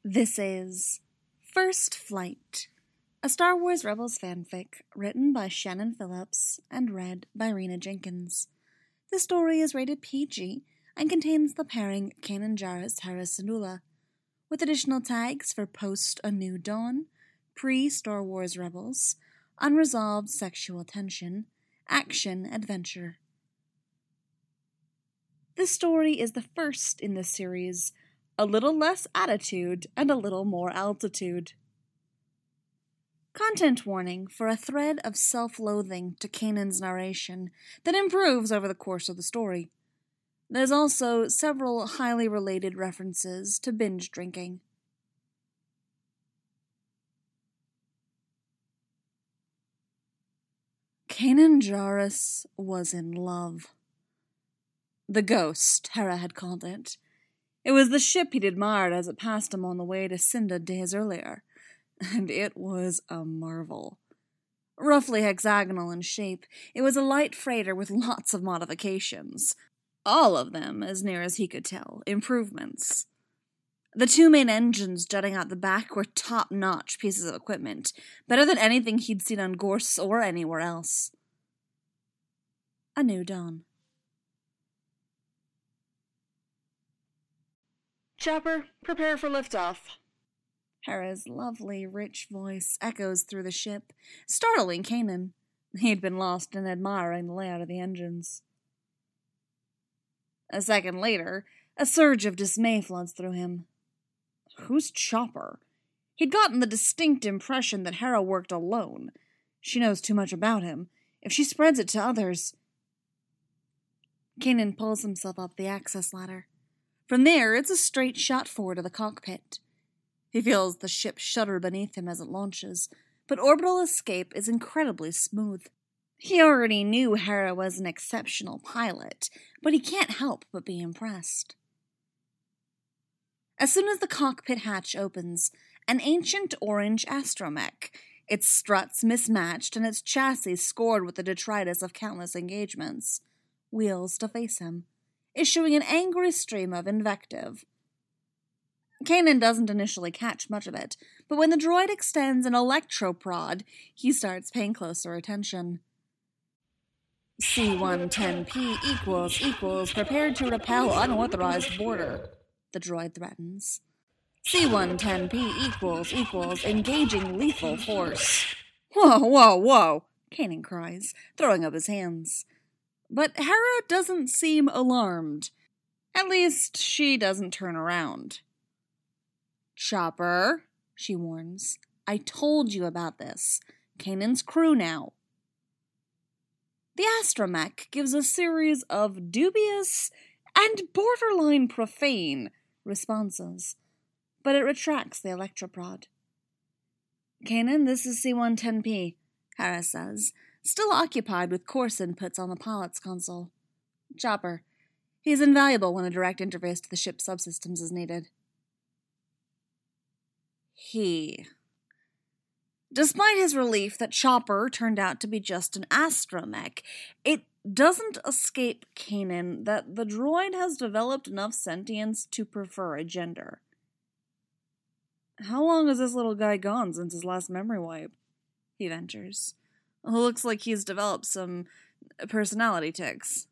This is First Flight, a Star Wars Rebels fanfic written by Shannon Phillips and read by Rena Jenkins. The story is rated PG and contains the pairing Kanan Jarrus Hera Syndulla, with additional tags for post A New Dawn, pre-Star Wars Rebels, unresolved sexual tension, action adventure. This story is the first in the series, a little less attitude and a little more altitude. Content warning for a thread of self-loathing to Kanan's narration that improves over the course of the story. There's also several highly related references to binge drinking. Kanan Jarrus was in love. The Ghost, Hera had called it. It was the ship he'd admired as it passed him on the way to Cinda days earlier, and it was a marvel. Roughly hexagonal in shape, it was a light freighter with lots of modifications. All of them, as near as he could tell, improvements. The two main engines jutting out the back were top-notch pieces of equipment, better than anything he'd seen on Gorse or anywhere else. A New Dawn. Chopper, prepare for liftoff. Hera's lovely, rich voice echoes through the ship, startling Kanan. He'd been lost in admiring the layout of the engines. A second later, a surge of dismay floods through him. Who's Chopper? He'd gotten the distinct impression that Hera worked alone. She knows too much about him. If she spreads it to others... Kanan pulls himself up the access ladder. From there, it's a straight shot forward to the cockpit. He feels the ship shudder beneath him as it launches, but orbital escape is incredibly smooth. He already knew Hera was an exceptional pilot, but he can't help but be impressed. As soon as the cockpit hatch opens, an ancient orange astromech, its struts mismatched and its chassis scored with the detritus of countless engagements, wheels to face him, issuing an angry stream of invective. Kanan doesn't initially catch much of it, but when the droid extends an electroprod, he starts paying closer attention. C-110P equals prepared to repel unauthorized boarder, the droid threatens. C-110P equals engaging lethal force. Whoa, Kanan cries, throwing up his hands. But Hera doesn't seem alarmed. At least, she doesn't turn around. Chopper, she warns. I told you about this. Kanan's crew now. The astromech gives a series of dubious and borderline profane responses, but it retracts the electroprod. Kanan, this is C-110P, Hera says, still occupied with course inputs on the pilot's console. Chopper. He's invaluable when a direct interface to the ship's subsystems is needed. Despite his relief that Chopper turned out to be just an astromech, it doesn't escape Kanan that the droid has developed enough sentience to prefer a gender. How long has this little guy gone since his last memory wipe? He ventures. Looks like he's developed some personality tics.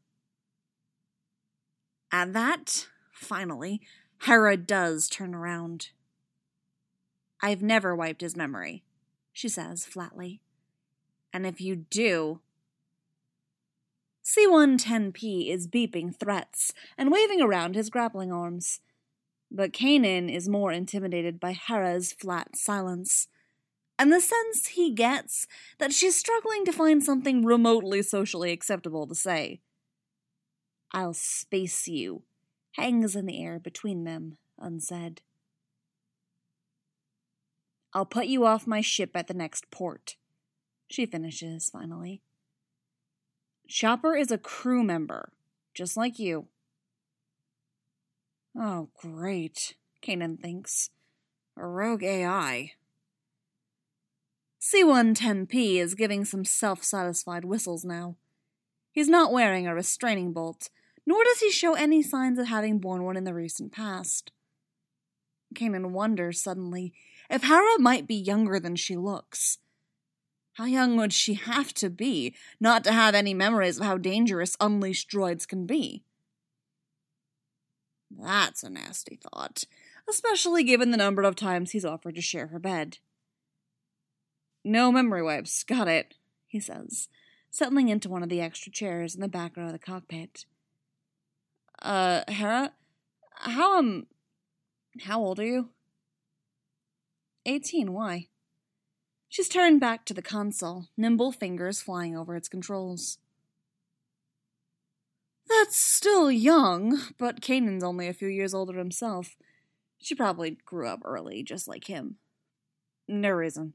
At that, finally, Hera does turn around. I've never wiped his memory, she says flatly. And if you do... C-110P is beeping threats and waving around his grappling arms. But Kanan is more intimidated by Hera's flat silence, and the sense he gets that she's struggling to find something remotely socially acceptable to say. I'll space you hangs in the air between them, unsaid. I'll put you off my ship at the next port, she finishes, finally. Chopper is a crew member, just like you. Oh, great, Kanan thinks. A rogue AI. C-110P is giving some self-satisfied whistles now. He's not wearing a restraining bolt, nor does he show any signs of having borne one in the recent past. Kanan wonders suddenly if Hera might be younger than she looks. How young would she have to be not to have any memories of how dangerous unleashed droids can be? That's a nasty thought, especially given the number of times he's offered to share her bed. No memory wipes, got it, he says, settling into one of the extra chairs in the back row of the cockpit. Hera, how old are you? 18, why? She's turned back to the console, nimble fingers flying over its controls. That's still young, but Kanan's only a few years older himself. She probably grew up early, just like him. No reason.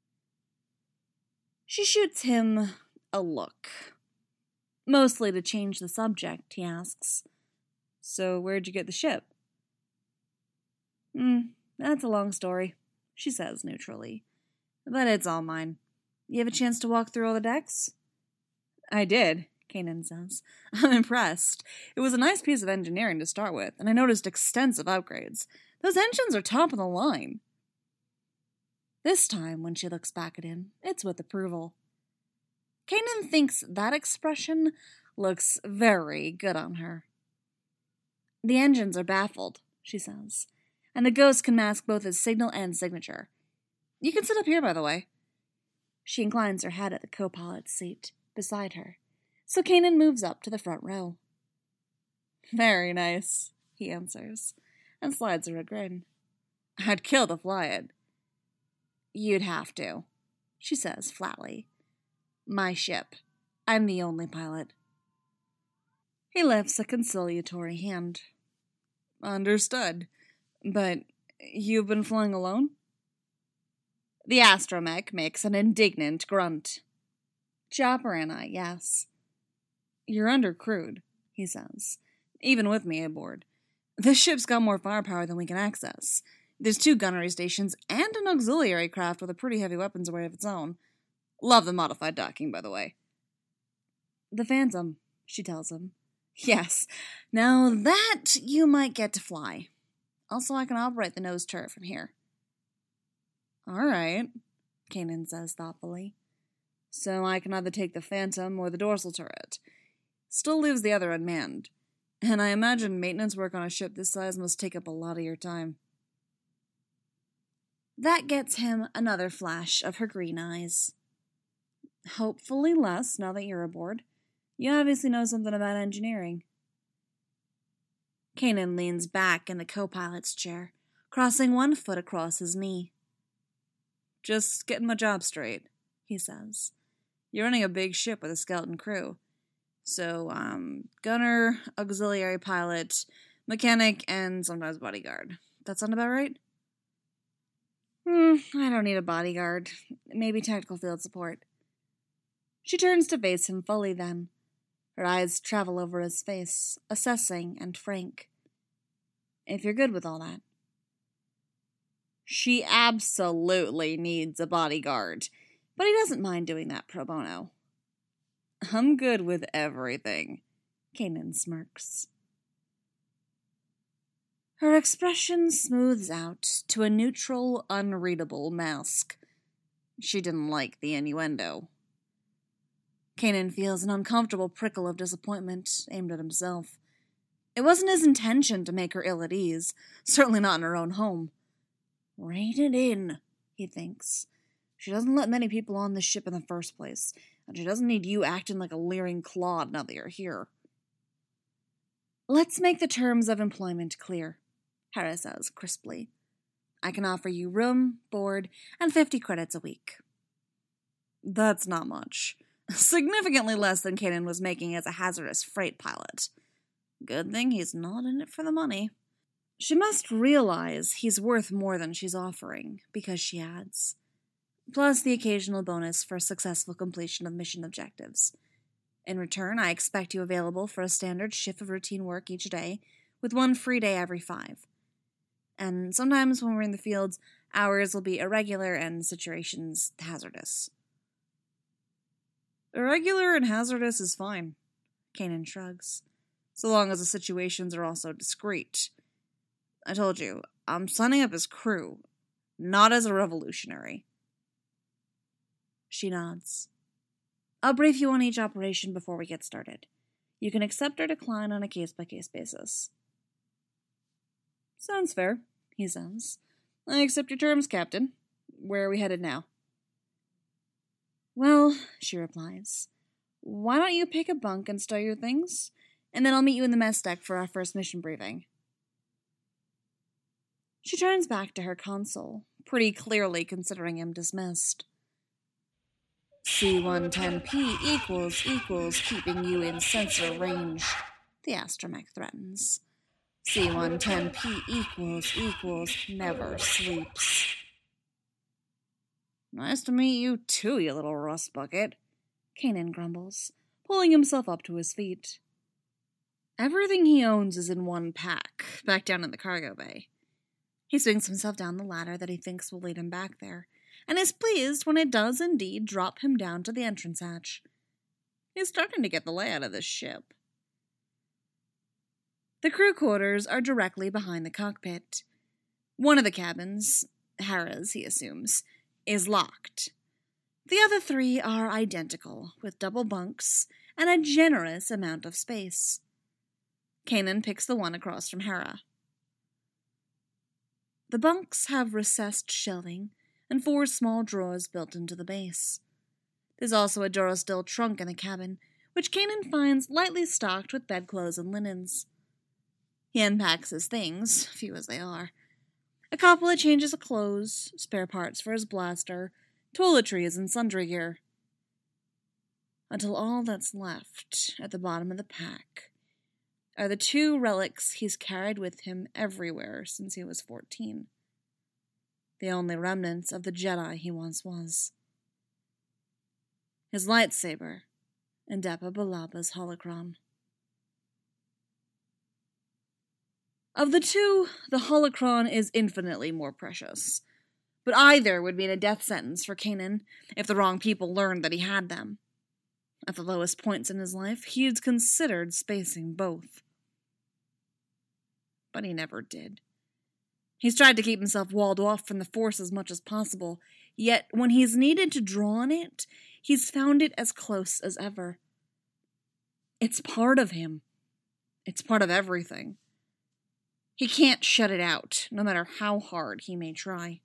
She shoots him a look. Mostly to change the subject, he asks. So where'd you get the ship? That's a long story, she says neutrally. But it's all mine. You have a chance to walk through all the decks? I did, Kanan says. I'm impressed. It was a nice piece of engineering to start with, and I noticed extensive upgrades. Those engines are top of the line. This time, when she looks back at him, it's with approval. Kanan thinks that expression looks very good on her. The engines are baffled, she says, and the ghost can mask both his signal and signature. You can sit up here, by the way. She inclines her head at the co-pilot's seat beside her, so Kanan moves up to the front row. Very nice, he answers, and slides her a grin. I'd kill to fly it. You'd have to, she says flatly. My ship. I'm the only pilot. He lifts a conciliatory hand. Understood. But you've been flying alone? The astromech makes an indignant grunt. Chopper and I, yes. You're undercrewed, he says, even with me aboard. This ship's got more firepower than we can access. There's 2 gunnery stations and an auxiliary craft with a pretty heavy weapons array of its own. Love the modified docking, by the way. The Phantom, she tells him. Yes, now that you might get to fly. Also, I can operate the nose turret from here. All right, Kanan says thoughtfully. So I can either take the Phantom or the dorsal turret. Still leaves the other unmanned. And I imagine maintenance work on a ship this size must take up a lot of your time. That gets him another flash of her green eyes. Hopefully less now that you're aboard. You obviously know something about engineering. Kanan leans back in the co-pilot's chair, crossing one foot across his knee. Just getting my job straight, he says. You're running a big ship with a skeleton crew. So, gunner, auxiliary pilot, mechanic, and sometimes bodyguard. That sound about right? I don't need a bodyguard. Maybe technical field support. She turns to face him fully then. Her eyes travel over his face, assessing and frank. If you're good with all that. She absolutely needs a bodyguard, but he doesn't mind doing that pro bono. I'm good with everything, Kanan smirks. Her expression smooths out to a neutral, unreadable mask. She didn't like the innuendo. Kanan feels an uncomfortable prickle of disappointment aimed at himself. It wasn't his intention to make her ill at ease, certainly not in her own home. Rein it in, he thinks. She doesn't let many people on this ship in the first place, and she doesn't need you acting like a leering clod now that you're here. Let's make the terms of employment clear, Hera says crisply. I can offer you room, board, and 50 credits a week. That's not much. Significantly less than Kanan was making as a hazardous freight pilot. Good thing he's not in it for the money. She must realize he's worth more than she's offering, because she adds, plus the occasional bonus for successful completion of mission objectives. In return, I expect you available for a standard shift of routine work each day, with 1 free day every 5. And sometimes when we're in the fields, hours will be irregular and situations hazardous. Irregular and hazardous is fine, Kanan shrugs, so long as the situations are also discreet. I told you, I'm signing up as crew, not as a revolutionary. She nods. I'll brief you on each operation before we get started. You can accept or decline on a case-by-case basis. Sounds fair, he says. I accept your terms, Captain. Where are we headed now? Well, she replies, why don't you pick a bunk and stow your things, and then I'll meet you in the mess deck for our first mission briefing. She turns back to her console, pretty clearly considering him dismissed. C-110P equals keeping you in sensor range, the astromech threatens. C-110P equals never sleeps. Nice to meet you too, you little rust bucket, Kanan grumbles, pulling himself up to his feet. Everything he owns is in one pack, back down in the cargo bay. He swings himself down the ladder that he thinks will lead him back there, and is pleased when it does indeed drop him down to the entrance hatch. He's starting to get the layout of this ship. The crew quarters are directly behind the cockpit. One of the cabins, Hera's he assumes, is locked. The other three are identical, with double bunks and a generous amount of space. Kanan picks the one across from Hera. The bunks have recessed shelving and 4 small drawers built into the base. There's also a Durasteel trunk in the cabin, which Kanan finds lightly stocked with bedclothes and linens. He unpacks his things, few as they are. A couple of changes of clothes, spare parts for his blaster, toiletries, and sundry gear. Until all that's left at the bottom of the pack are the 2 relics he's carried with him everywhere since he was 14. The only remnants of the Jedi he once was. His lightsaber and Depa Bilaba's holocron. Of the 2, the holocron is infinitely more precious, but either would mean a death sentence for Kanan if the wrong people learned that he had them. At the lowest points in his life, he had considered spacing both. But he never did. He's tried to keep himself walled off from the Force as much as possible, yet when he's needed to draw on it, he's found it as close as ever. It's part of him. It's part of everything. He can't shut it out, no matter how hard he may try.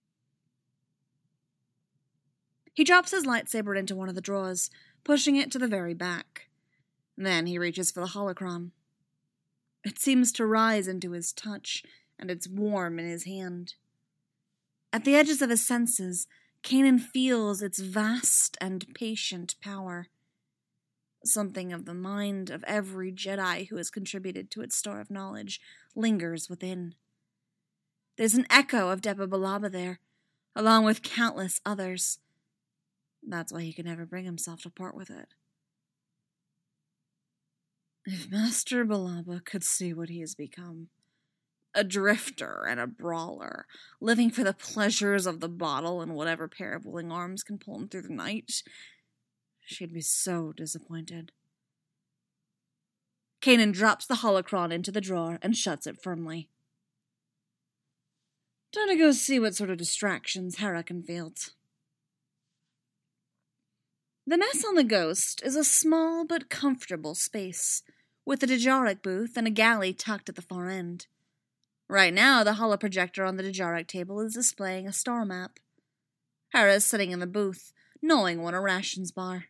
He drops his lightsaber into one of the drawers, pushing it to the very back. Then he reaches for the holocron. It seems to rise into his touch, and it's warm in his hand. At the edges of his senses, Kanan feels its vast and patient power. Something of the mind of every Jedi who has contributed to its store of knowledge lingers within. There's an echo of Depa Bilaba there, along with countless others. That's why he can never bring himself to part with it. If Master Bilaba could see what he has become, a drifter and a brawler, living for the pleasures of the bottle and whatever pair of willing arms can pull him through the night, she'd be so disappointed. Kanan drops the holocron into the drawer and shuts it firmly. Time to go see what sort of distractions Hera can field. The mess on the Ghost is a small but comfortable space, with a Dejarik booth and a galley tucked at the far end. Right now, the holoprojector on the Dejarik table is displaying a star map. Hera is sitting in the booth, gnawing on a rations bar.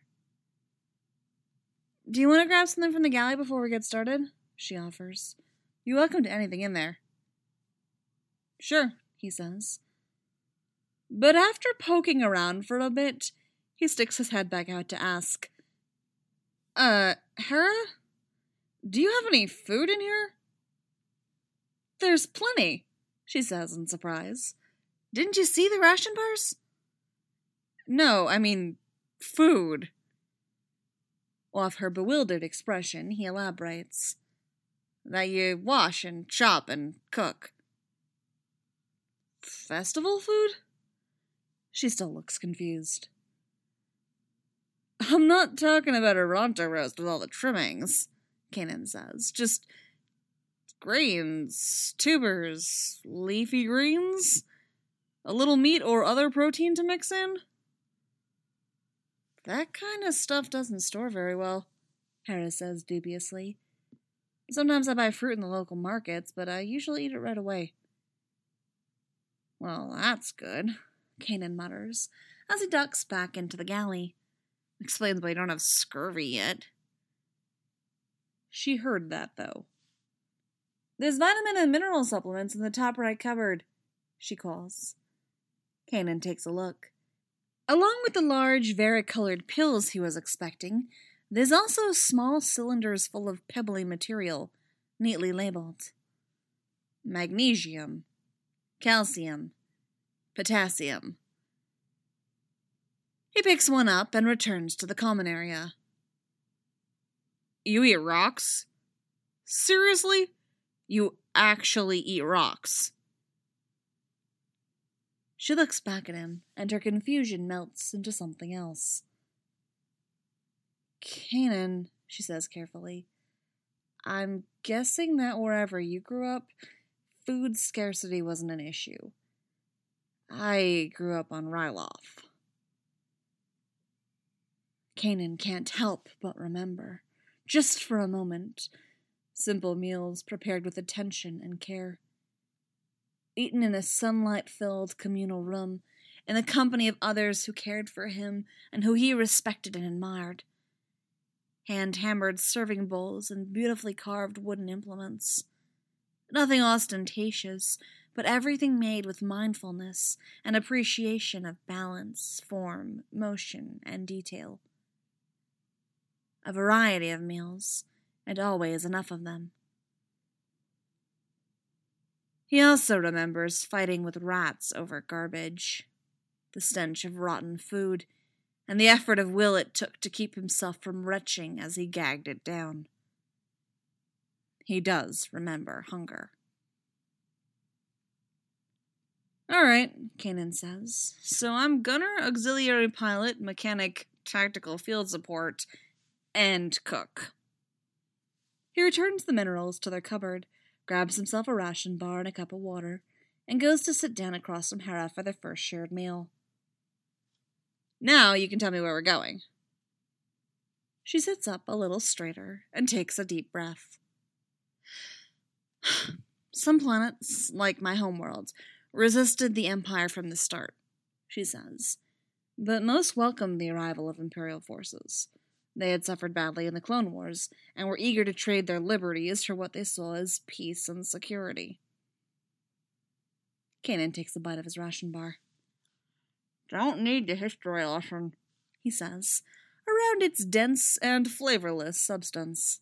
Do you want to grab something from the galley before we get started? She offers. You're welcome to anything in there. Sure, he says. But after poking around for a bit, he sticks his head back out to ask, Hera? Do you have any food in here? There's plenty, she says in surprise. Didn't you see the ration bars? No, I mean, food. Off her bewildered expression, he elaborates. That you wash and chop and cook. Festival food? She still looks confused. I'm not talking about a Ronto roast with all the trimmings, Kanan says. Just grains, tubers, leafy greens, a little meat or other protein to mix in. That kind of stuff doesn't store very well, Hera says dubiously. Sometimes I buy fruit in the local markets, but I usually eat it right away. Well, that's good, Kanan mutters, as he ducks back into the galley. Explains why you don't have scurvy yet. She heard that, though. There's vitamin and mineral supplements in the top right cupboard, she calls. Kanan takes a look. Along with the large, varicolored pills he was expecting, there's also small cylinders full of pebbly material, neatly labeled. Magnesium, calcium, potassium. He picks one up and returns to the common area. You eat rocks? Seriously? You actually eat rocks? She looks back at him, and her confusion melts into something else. Kanan, she says carefully, I'm guessing that wherever you grew up, food scarcity wasn't an issue. I grew up on Ryloth. Kanan can't help but remember, just for a moment, simple meals prepared with attention and care. Eaten in a sunlight-filled communal room, in the company of others who cared for him and who he respected and admired. Hand-hammered serving bowls and beautifully carved wooden implements. Nothing ostentatious, but everything made with mindfulness and appreciation of balance, form, motion, and detail. A variety of meals, and always enough of them. He also remembers fighting with rats over garbage, the stench of rotten food, and the effort of will it took to keep himself from retching as he gagged it down. He does remember hunger. All right, Kanan says. So I'm gunner, auxiliary pilot, mechanic, tactical field support, and cook. He returns the minerals to their cupboard, grabs himself a ration bar and a cup of water, and goes to sit down across from Hera for their first shared meal. Now you can tell me where we're going. She sits up a little straighter and takes a deep breath. Some planets, like my homeworld, resisted the Empire from the start, she says, but most welcomed the arrival of Imperial forces. They had suffered badly in the Clone Wars, and were eager to trade their liberties for what they saw as peace and security. Kanan takes a bite of his ration bar. Don't need the history lesson, he says, around its dense and flavorless substance.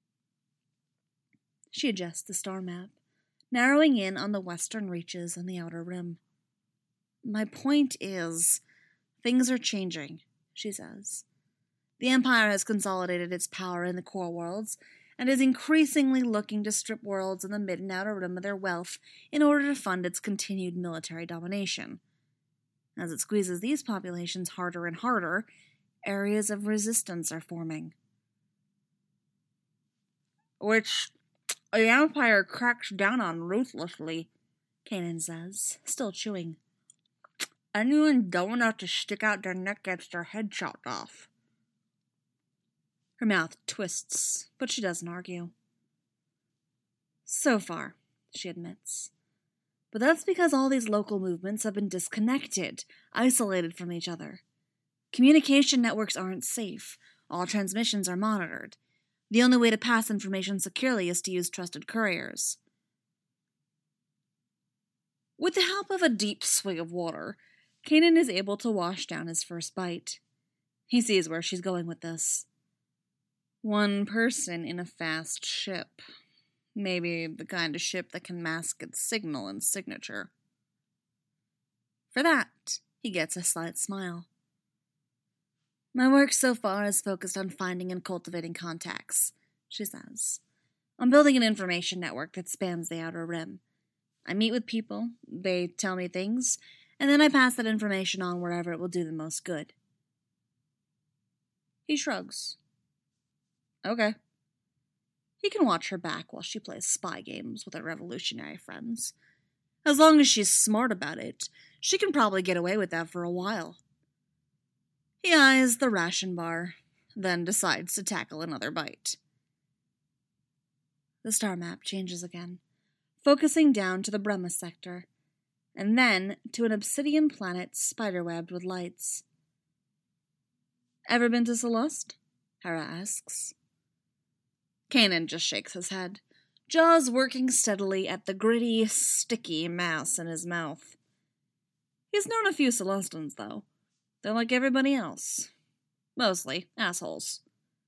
She adjusts the star map, narrowing in on the western reaches and the outer rim. My point is, things are changing, she says. The Empire has consolidated its power in the core worlds, and is increasingly looking to strip worlds in the mid and outer rim of their wealth in order to fund its continued military domination. As it squeezes these populations harder and harder, areas of resistance are forming. Which the Empire cracks down on ruthlessly, Kanan says, still chewing. Anyone dumb enough to stick out their neck gets their head chopped off. Her mouth twists, but she doesn't argue. So far, she admits. But that's because all these local movements have been disconnected, isolated from each other. Communication networks aren't safe. All transmissions are monitored. The only way to pass information securely is to use trusted couriers. With the help of a deep swig of water, Kanan is able to wash down his first bite. He sees where she's going with this. One person in a fast ship. Maybe the kind of ship that can mask its signal and signature. For that, he gets a slight smile. My work so far is focused on finding and cultivating contacts, she says. I'm building an information network that spans the outer rim. I meet with people, they tell me things, and then I pass that information on wherever it will do the most good. He shrugs. Okay. He can watch her back while she plays spy games with her revolutionary friends. As long as she's smart about it, she can probably get away with that for a while. He eyes the ration bar, then decides to tackle another bite. The star map changes again, focusing down to the Brema sector, and then to an obsidian planet spiderwebbed with lights. Ever been to Celeste? Hera asks. Kanan just shakes his head, jaws working steadily at the gritty, sticky mass in his mouth. He's known a few Celestians, though. They're like everybody else. Mostly assholes.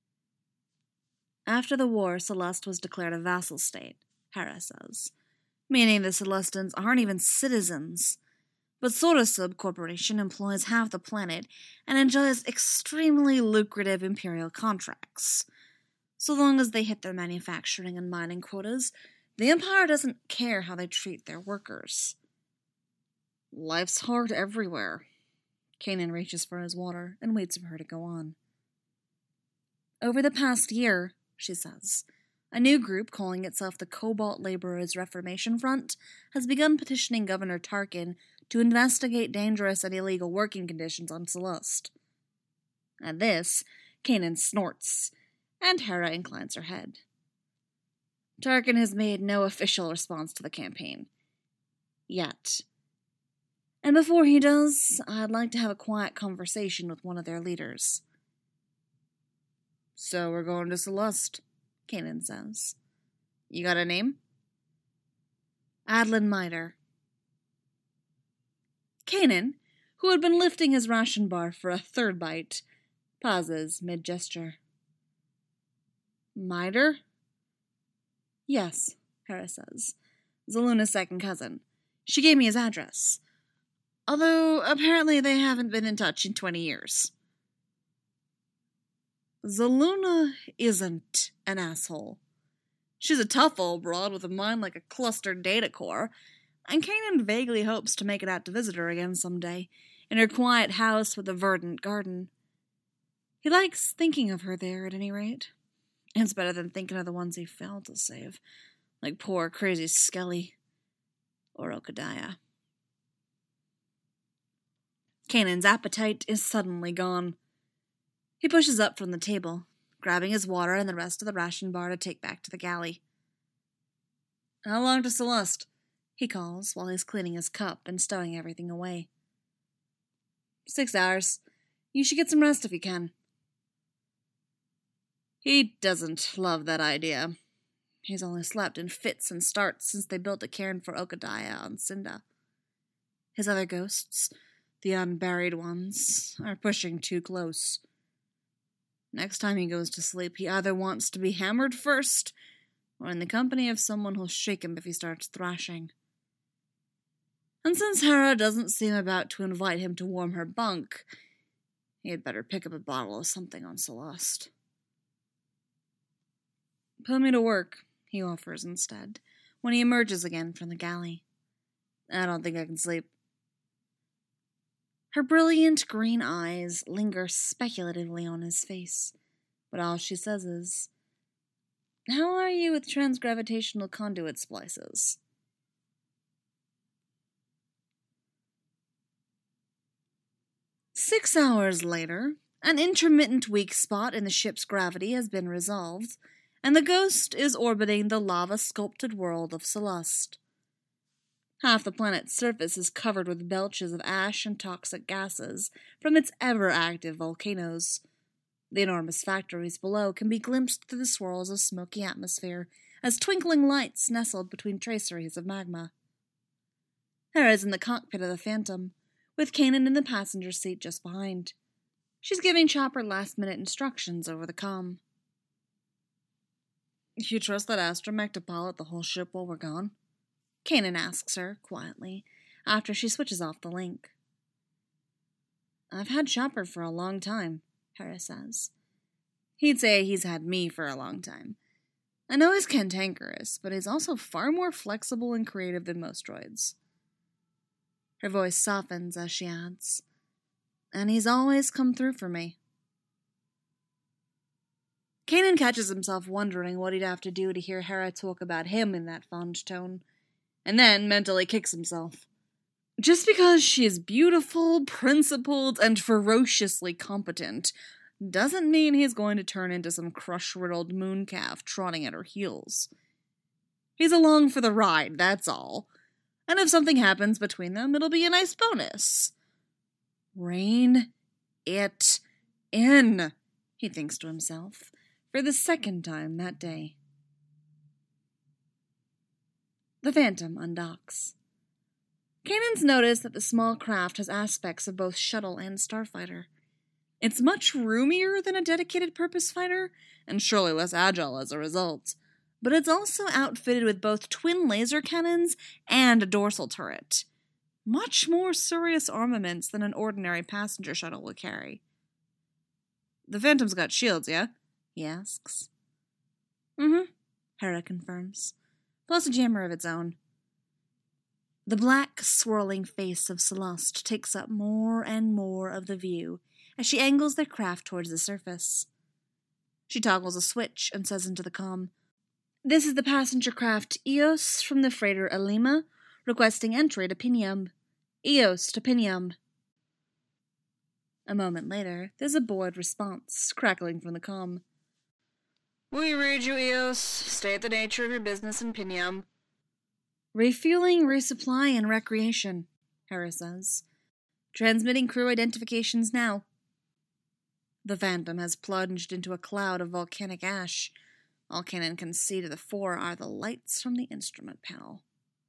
After the war, Celeste was declared a vassal state, Hera says, meaning the Celestians aren't even citizens. But Sorosub Corporation employs half the planet and enjoys extremely lucrative imperial contracts. So long as they hit their manufacturing and mining quotas, the Empire doesn't care how they treat their workers. Life's hard everywhere. Kanan reaches for his water and waits for her to go on. Over the past year, she says, a new group calling itself the Cobalt Laborers Reformation Front has begun petitioning Governor Tarkin to investigate dangerous and illegal working conditions on Celeste. At this, Kanan snorts, and Hera inclines her head. Tarkin has made no official response to the campaign. Yet. And before he does, I'd like to have a quiet conversation with one of their leaders. So we're going to Celeste, Kanan says. You got a name? Adlan Miter. Kanan, who had been lifting his ration bar for a third bite, pauses mid-gesture. Miter? Yes, Hera says. Zaluna's second cousin. She gave me his address. Although, apparently they haven't been in touch in 20 years. Zaluna isn't an asshole. She's a tough old broad with a mind like a clustered data core, and Kanan vaguely hopes to make it out to visit her again someday, in her quiet house with a verdant garden. He likes thinking of her there, at any rate. It's better than thinking of the ones he failed to save, like poor crazy Skelly or Okadiah. Kanan's appetite is suddenly gone. He pushes up from the table, grabbing his water and the rest of the ration bar to take back to the galley. How long to Celeste? He calls while he's cleaning his cup and stowing everything away. 6 hours. You should get some rest if you can. He doesn't love that idea. He's only slept in fits and starts since they built a cairn for Okadiah on Cinda. His other ghosts, the unburied ones, are pushing too close. Next time he goes to sleep, he either wants to be hammered first, or in the company of someone who'll shake him if he starts thrashing. And since Hera doesn't seem about to invite him to warm her bunk, he had better pick up a bottle of something on Celeste. Put me to work, he offers instead, when he emerges again from the galley. I don't think I can sleep. Her brilliant green eyes linger speculatively on his face, but all she says is, How are you with transgravitational conduit splices? Six hours later, an intermittent weak spot in the ship's gravity has been resolved, and the Ghost is orbiting the lava-sculpted world of Celeste. Half the planet's surface is covered with belches of ash and toxic gases from its ever-active volcanoes. The enormous factories below can be glimpsed through the swirls of smoky atmosphere as twinkling lights nestled between traceries of magma. Hera is in the cockpit of the Phantom, with Kanan in the passenger seat just behind. She's giving Chopper last-minute instructions over the comm. You trust that astromech to pilot the whole ship while we're gone? Kanan asks her, quietly, after she switches off the link. I've had Chopper for a long time, Hera says. He'd say he's had me for a long time. I know he's cantankerous, but he's also far more flexible and creative than most droids. Her voice softens as she adds, and he's always come through for me. Kanan catches himself wondering what he'd have to do to hear Hera talk about him in that fond tone, and then mentally kicks himself. Just because she is beautiful, principled, and ferociously competent doesn't mean he's going to turn into some crush-riddled mooncalf trotting at her heels. He's along for the ride, that's all. And if something happens between them, it'll be a nice bonus. Rein it in, he thinks to himself, for the second time that day. The Phantom undocks. Kanan's noticed that the small craft has aspects of both shuttle and starfighter. It's much roomier than a dedicated purpose fighter, and surely less agile as a result. But it's also outfitted with both twin laser cannons and a dorsal turret. Much more serious armaments than an ordinary passenger shuttle will carry. The Phantom's got shields, yeah? He asks. Hera confirms. Plus a jammer of its own. The black, swirling face of Celeste takes up more and more of the view as she angles their craft towards the surface. She toggles a switch and says into the comm, "This is the passenger craft Eos from the freighter Alima, requesting entry to Pinium. Eos to Pinium." A moment later, there's a bored response, crackling from the comm. "We read you, Eos. State the nature of your business in Pinium." "Refueling, resupply, and recreation," Hera says. "Transmitting crew identifications now." The Phantom has plunged into a cloud of volcanic ash. All Kanan can see to the fore are the lights from the instrument panel.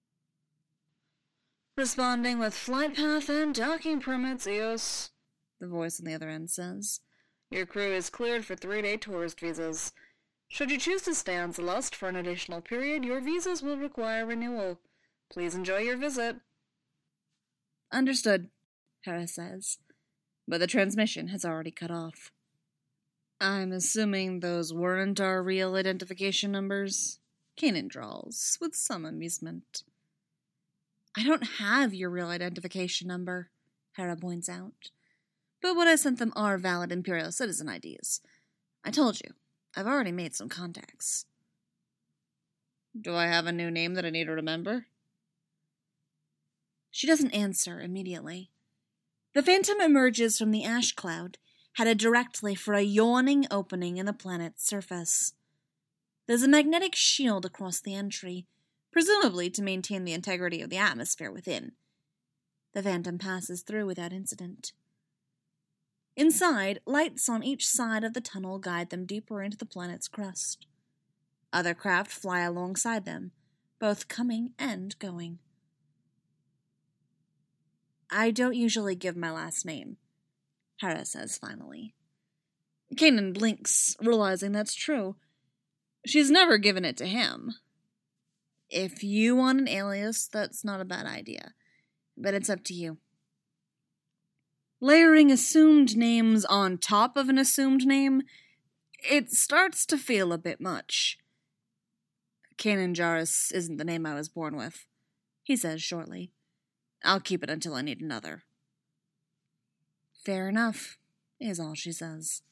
"Responding with flight path and docking permits, Eos," the voice on the other end says. "Your crew is cleared for 3-day tourist visas. Should you choose to stay on Celeste for an additional period, your visas will require renewal. Please enjoy your visit." "Understood," Hera says, but the transmission has already cut off. "I'm assuming those weren't our real identification numbers?" Kanan drawls, with some amusement. "I don't have your real identification number," Hera points out. "But what I sent them are valid Imperial citizen IDs. I told you, I've already made some contacts." "Do I have a new name that I need to remember?" She doesn't answer immediately. The Phantom emerges from the ash cloud, headed directly for a yawning opening in the planet's surface. There's a magnetic shield across the entry, presumably to maintain the integrity of the atmosphere within. The Phantom passes through without incident. Inside, lights on each side of the tunnel guide them deeper into the planet's crust. Other craft fly alongside them, both coming and going. "I don't usually give my last name," Hera says finally. Kanan blinks, realizing that's true. She's never given it to him. If you want an alias, that's not a bad idea, but it's up to you. Layering assumed names on top of an assumed name, it starts to feel a bit much. "Kanan Jarrus isn't the name I was born with," he says shortly. "I'll keep it until I need another." "Fair enough," is all she says.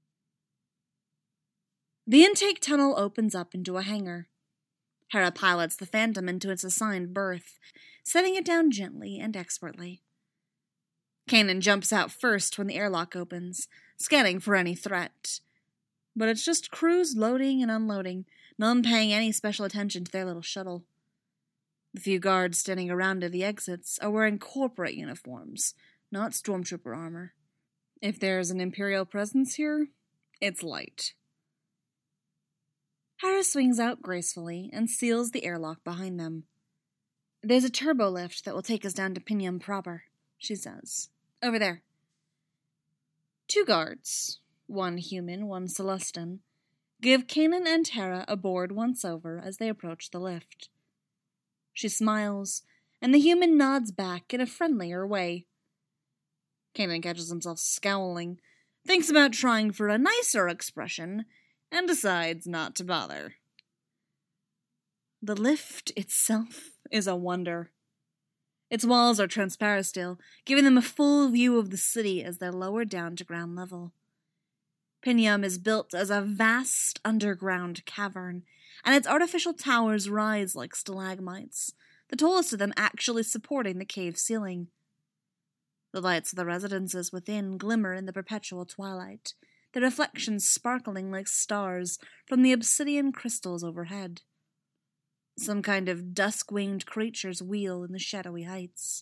The intake tunnel opens up into a hangar. Hera pilots the Phantom into its assigned berth, setting it down gently and expertly. Kanan jumps out first when the airlock opens, scanning for any threat. But it's just crews loading and unloading, none paying any special attention to their little shuttle. The few guards standing around at the exits are wearing corporate uniforms, not stormtrooper armor. If there's an Imperial presence here, it's light. Hera swings out gracefully and seals the airlock behind them. "There's a turbo lift that will take us down to Pinium proper," she says. "Over there." 2 guards, one human, one Celestin, give Kanan and Hera a board once over as they approach the lift. She smiles, and the human nods back in a friendlier way. Kanan catches himself scowling, thinks about trying for a nicer expression, and decides not to bother. The lift itself is a wonder. Its walls are transparasteel, giving them a full view of the city as they're lowered down to ground level. Pinium is built as a vast underground cavern, and its artificial towers rise like stalagmites, the tallest of them actually supporting the cave ceiling. The lights of the residences within glimmer in the perpetual twilight, their reflections sparkling like stars from the obsidian crystals overhead. Some kind of dusk-winged creatures wheel in the shadowy heights.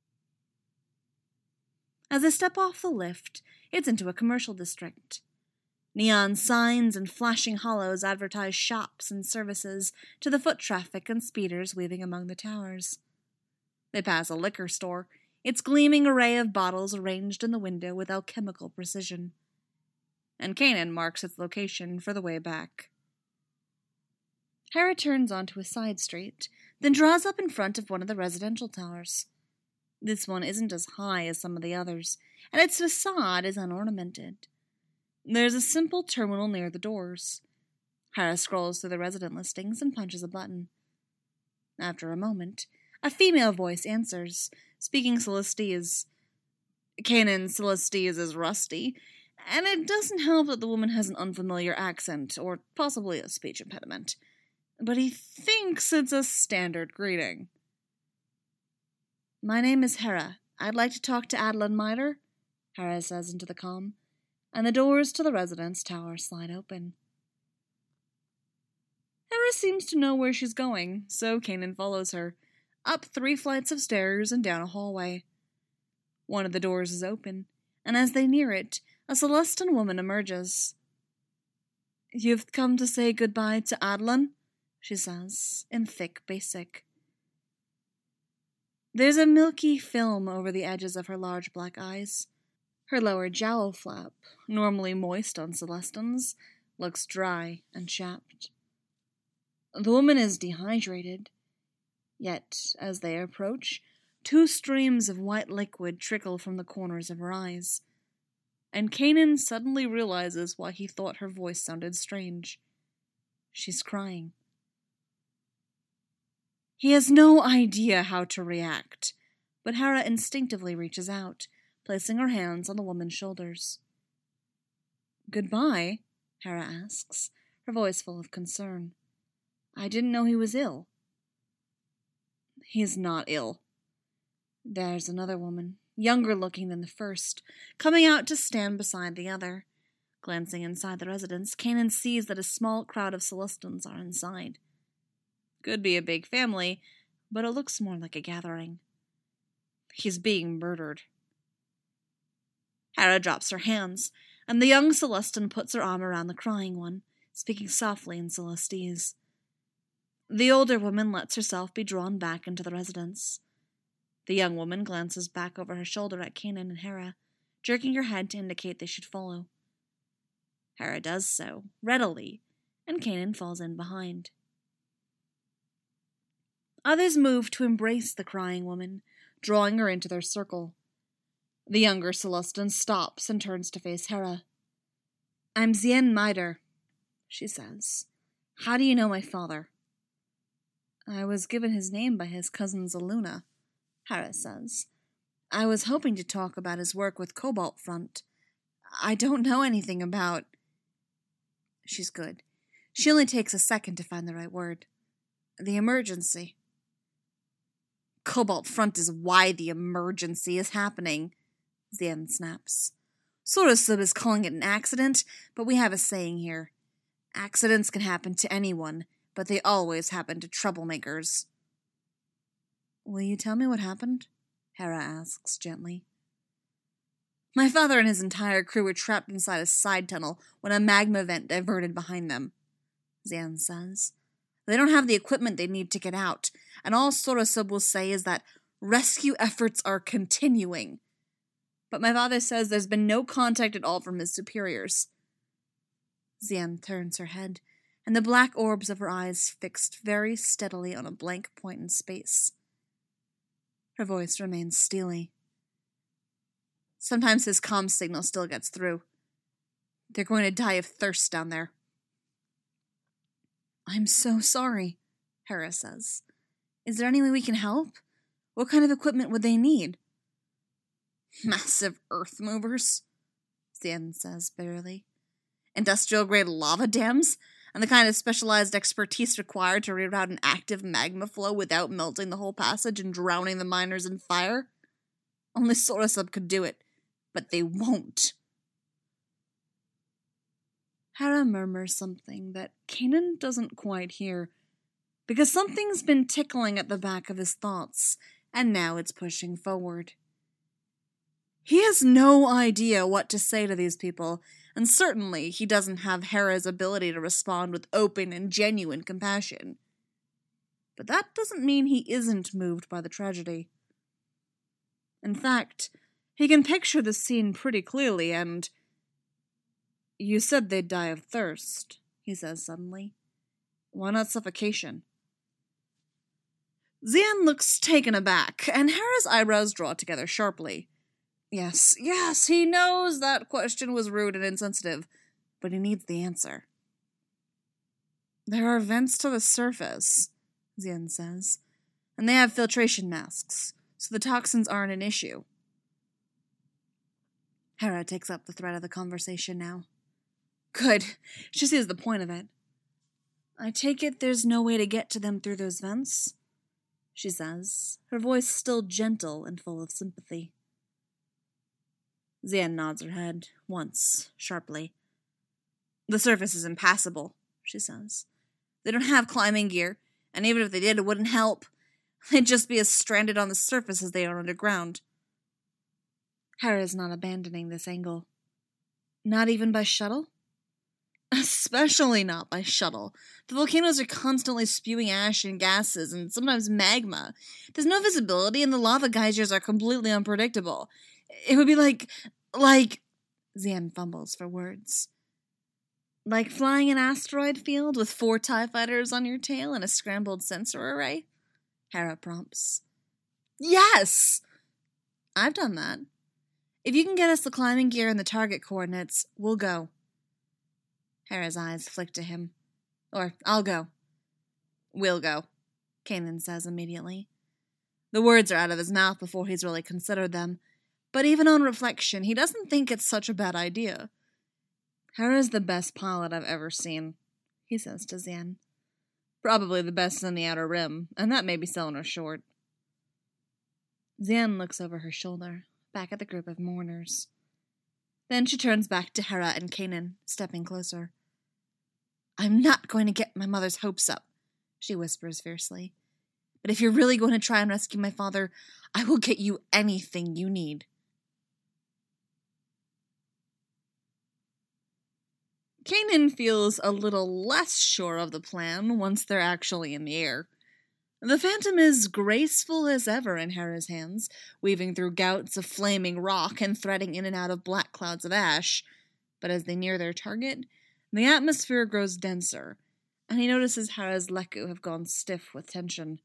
As they step off the lift, it's into a commercial district. Neon signs and flashing hollows advertise shops and services to the foot traffic and speeders weaving among the towers. They pass a liquor store, its gleaming array of bottles arranged in the window with alchemical precision. And Kanan marks its location for the way back. Hera turns onto a side street, then draws up in front of one of the residential towers. This one isn't as high as some of the others, and its facade is unornamented. There's a simple terminal near the doors. Hera scrolls through the resident listings and punches a button. After a moment, a female voice answers, speaking Celestese. Kanan Celestese is rusty, and it doesn't help that the woman has an unfamiliar accent, or possibly a speech impediment. But he thinks it's a standard greeting. "My name is Hera. I'd like to talk to Adlan Miter," Hera says into the comm, and the doors to the residence tower slide open. Hera seems to know where she's going, so Kanan follows her, up 3 flights of stairs and down a hallway. One of the doors is open, and as they near it, a Celestan woman emerges. "You've come to say goodbye to Adlan?" she says, in thick basic. There's a milky film over the edges of her large black eyes. Her lower jowl flap, normally moist on Celestans, looks dry and chapped. The woman is dehydrated, yet, as they approach, 2 streams of white liquid trickle from the corners of her eyes, and Kanan suddenly realizes why he thought her voice sounded strange. She's crying. He has no idea how to react, but Hera instinctively reaches out, placing her hands on the woman's shoulders. "Goodbye?" Hera asks, her voice full of concern. "I didn't know he was ill." "He's not ill." There's another woman, younger looking than the first, coming out to stand beside the other. Glancing inside the residence, Kanan sees that a small crowd of Celestans are inside. Could be a big family, but it looks more like a gathering. He's being murdered. Hera drops her hands, and the young Celestan puts her arm around the crying one, speaking softly in Celestese. The older woman lets herself be drawn back into the residence. The young woman glances back over her shoulder at Kanan and Hera, jerking her head to indicate they should follow. Hera does so, readily, and Kanan falls in behind. Others move to embrace the crying woman, drawing her into their circle. The younger Celestan stops and turns to face Hera. "I'm Zien Miter," she says. "How do you know my father?" "I was given his name by his cousin Zaluna," Hera says. "I was hoping to talk about his work with Cobalt Front. I don't know anything about—" She's good. She only takes a second to find the right word. "The emergency." "Cobalt Front is why the emergency is happening," Zien snaps. "Sorosub is calling it an accident, but we have a saying here. Accidents can happen to anyone, but they always happen to troublemakers." "Will you tell me what happened?" Hera asks gently. "My father and his entire crew were trapped inside a side tunnel when a magma vent diverted behind them," Zien says. "They don't have the equipment they need to get out, and all Sorosub will say is that rescue efforts are continuing. But my father says there's been no contact at all from his superiors." Zien turns her head, and the black orbs of her eyes fixed very steadily on a blank point in space. Her voice remains steely. "Sometimes his comm signal still gets through. They're going to die of thirst down there." "I'm so sorry," Hera says. "Is there any way we can help? What kind of equipment would they need?" "Massive earth movers," Zien says bitterly. industrial-grade lava dams, and the kind of specialized expertise required to reroute an active magma flow without melting the whole passage and drowning the miners in fire. Only Sorasub could do it, but they won't. Hera murmurs something that Kanan doesn't quite hear, because something's been tickling at the back of his thoughts, and now it's pushing forward. He has no idea what to say to these people, and certainly he doesn't have Hera's ability to respond with open and genuine compassion. But that doesn't mean he isn't moved by the tragedy. In fact, he can picture the scene pretty clearly, and... "You said they'd die of thirst," he says suddenly. "Why not suffocation?" Xian looks taken aback, and Hera's eyebrows draw together sharply. Yes, he knows that question was rude and insensitive, but he needs the answer. "There are vents to the surface," Xian says, "and they have filtration masks, so the toxins aren't an issue." Hera takes up the thread of the conversation now. Good. She sees the point of it. "I take it there's no way to get to them through those vents?" she says, her voice still gentle and full of sympathy. Xian nods her head, once, sharply. "The surface is impassable," she says. "They don't have climbing gear, and even if they did, it wouldn't help. They'd just be as stranded on the surface as they are underground." Hera's not abandoning this angle. "Not even by shuttle?" "Especially not by shuttle. The volcanoes are constantly spewing ash and gases, and sometimes magma. There's no visibility, and the lava geysers are completely unpredictable. It would be like... Xian fumbles for words. "Like flying an asteroid field with 4 TIE fighters on your tail and a scrambled sensor array?" Hera prompts. "Yes!" "I've done that. If you can get us the climbing gear and the target coordinates, we'll go." Hera's eyes flick to him. "Or I'll go." "We'll go," Kanan says immediately. The words are out of his mouth before he's really considered them, but even on reflection, he doesn't think it's such a bad idea. "Hera's the best pilot I've ever seen," he says to Xian. "Probably the best in the Outer Rim, and that may be selling her short." Xian looks over her shoulder, back at the group of mourners. Then she turns back to Hera and Kanan, stepping closer. "I'm not going to get my mother's hopes up," she whispers fiercely. "But if you're really going to try and rescue my father, I will get you anything you need." Kanan feels a little less sure of the plan once they're actually in the air. The Phantom is graceful as ever in Hera's hands, weaving through gouts of flaming rock and threading in and out of black clouds of ash. But as they near their target, the atmosphere grows denser, and he notices Hera's leku have gone stiff with tension.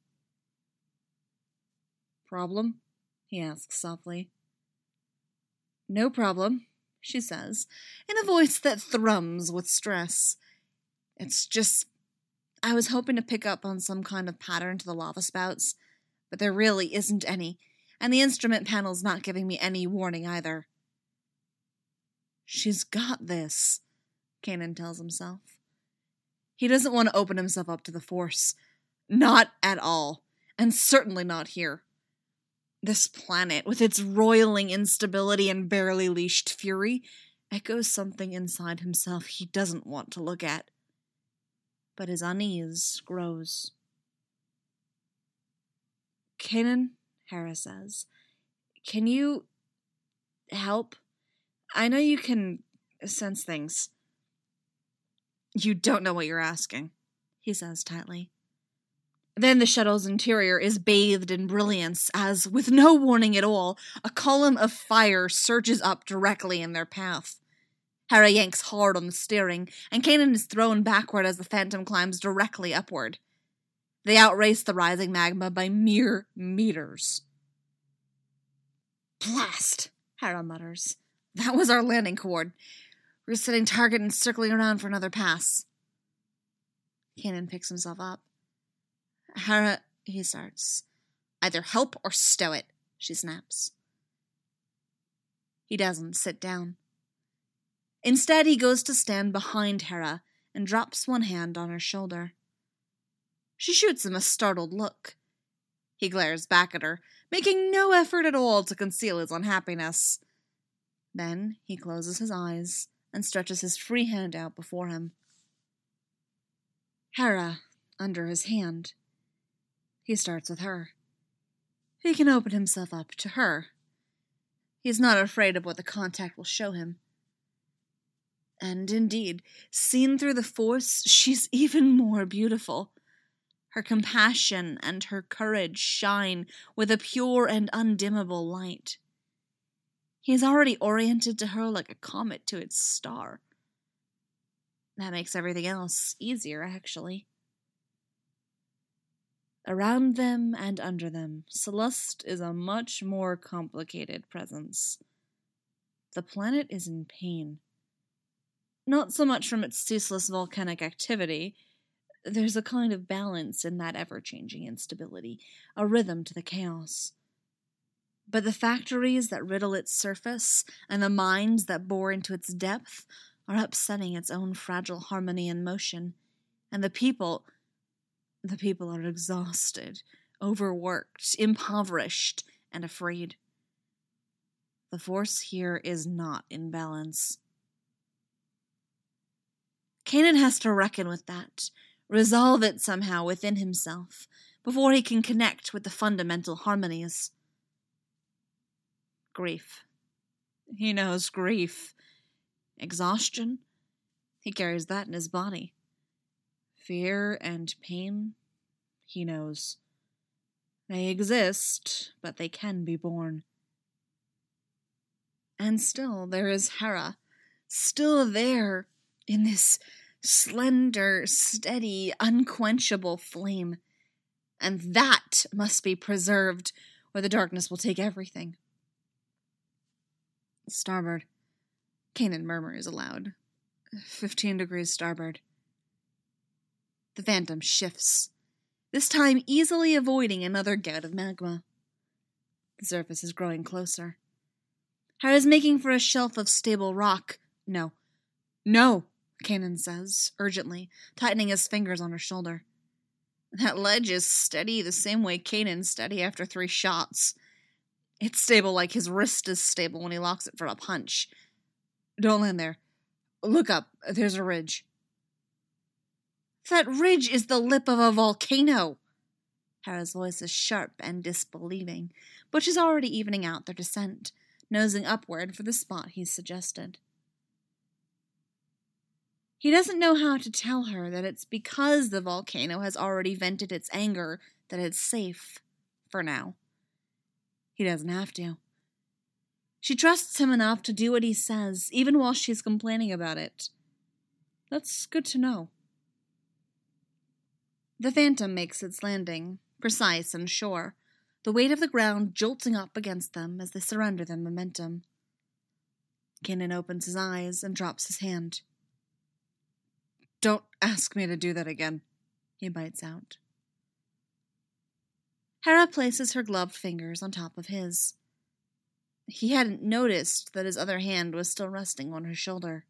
"Problem?" he asks softly. "No problem," she says, in a voice that thrums with stress. "It's just... I was hoping to pick up on some kind of pattern to the lava spouts, but there really isn't any, and the instrument panel's not giving me any warning either." "She's got this," Kanan tells himself. He doesn't want to open himself up to the Force. Not at all, and certainly not here. This planet, with its roiling instability and barely leashed fury, echoes something inside himself he doesn't want to look at. But his unease grows. "Kanan," Hera says, "can you... help? I know you can sense things." "You don't know what you're asking," he says tightly. Then the shuttle's interior is bathed in brilliance as, with no warning at all, a column of fire surges up directly in their path. Hera yanks hard on the steering, and Kanan is thrown backward as the Phantom climbs directly upward. They outrace the rising magma by mere meters. "Blast!" Hera mutters. "That was our landing cord. We're setting target and circling around for another pass." Kanan picks himself up. "Hera," he starts. "Either help or stow it," she snaps. He doesn't sit down. Instead, he goes to stand behind Hera and drops one hand on her shoulder. She shoots him a startled look. He glares back at her, making no effort at all to conceal his unhappiness. Then he closes his eyes and stretches his free hand out before him. Hera, under his hand. He starts with her. He can open himself up to her. He's not afraid of what the contact will show him. And indeed, seen through the Force, she's even more beautiful. Her compassion and her courage shine with a pure and undimmable light. He's already oriented to her like a comet to its star. That makes everything else easier, actually. Around them and under them, Celeste is a much more complicated presence. The planet is in pain. Not so much from its ceaseless volcanic activity. There's a kind of balance in that ever-changing instability, a rhythm to the chaos. But the factories that riddle its surface and the mines that bore into its depth are upsetting its own fragile harmony and motion, and the people are exhausted, overworked, impoverished, and afraid. The Force here is not in balance. Kanan has to reckon with that, resolve it somehow within himself, before he can connect with the fundamental harmonies. Grief. He knows grief. Exhaustion. He carries that in his body. Fear and pain. He knows. They exist, but they can be borne. And still there is Hera, still there in this slender, steady, unquenchable flame. And that must be preserved, or the darkness will take everything. Starboard. Kanan murmurs aloud. 15 degrees starboard. The Phantom shifts, this time easily avoiding another gout of magma. The surface is growing closer. Hera is making for a shelf of stable rock. No, Kanan says, urgently, tightening his fingers on her shoulder. That ledge is steady the same way Kanan's steady after 3 shots. It's stable like his wrist is stable when he locks it for a punch. Don't land there. Look up. There's a ridge. That ridge is the lip of a volcano. Hera's voice is sharp and disbelieving, but she's already evening out their descent, nosing upward for the spot he's suggested. He doesn't know how to tell her that it's because the volcano has already vented its anger that it's safe, for now. He doesn't have to. She trusts him enough to do what he says, even while she's complaining about it. That's good to know. The Phantom makes its landing, precise and sure, the weight of the ground jolting up against them as they surrender their momentum. Kanan opens his eyes and drops his hand. Don't ask me to do that again, he bites out. Hera places her gloved fingers on top of his. He hadn't noticed that his other hand was still resting on her shoulder.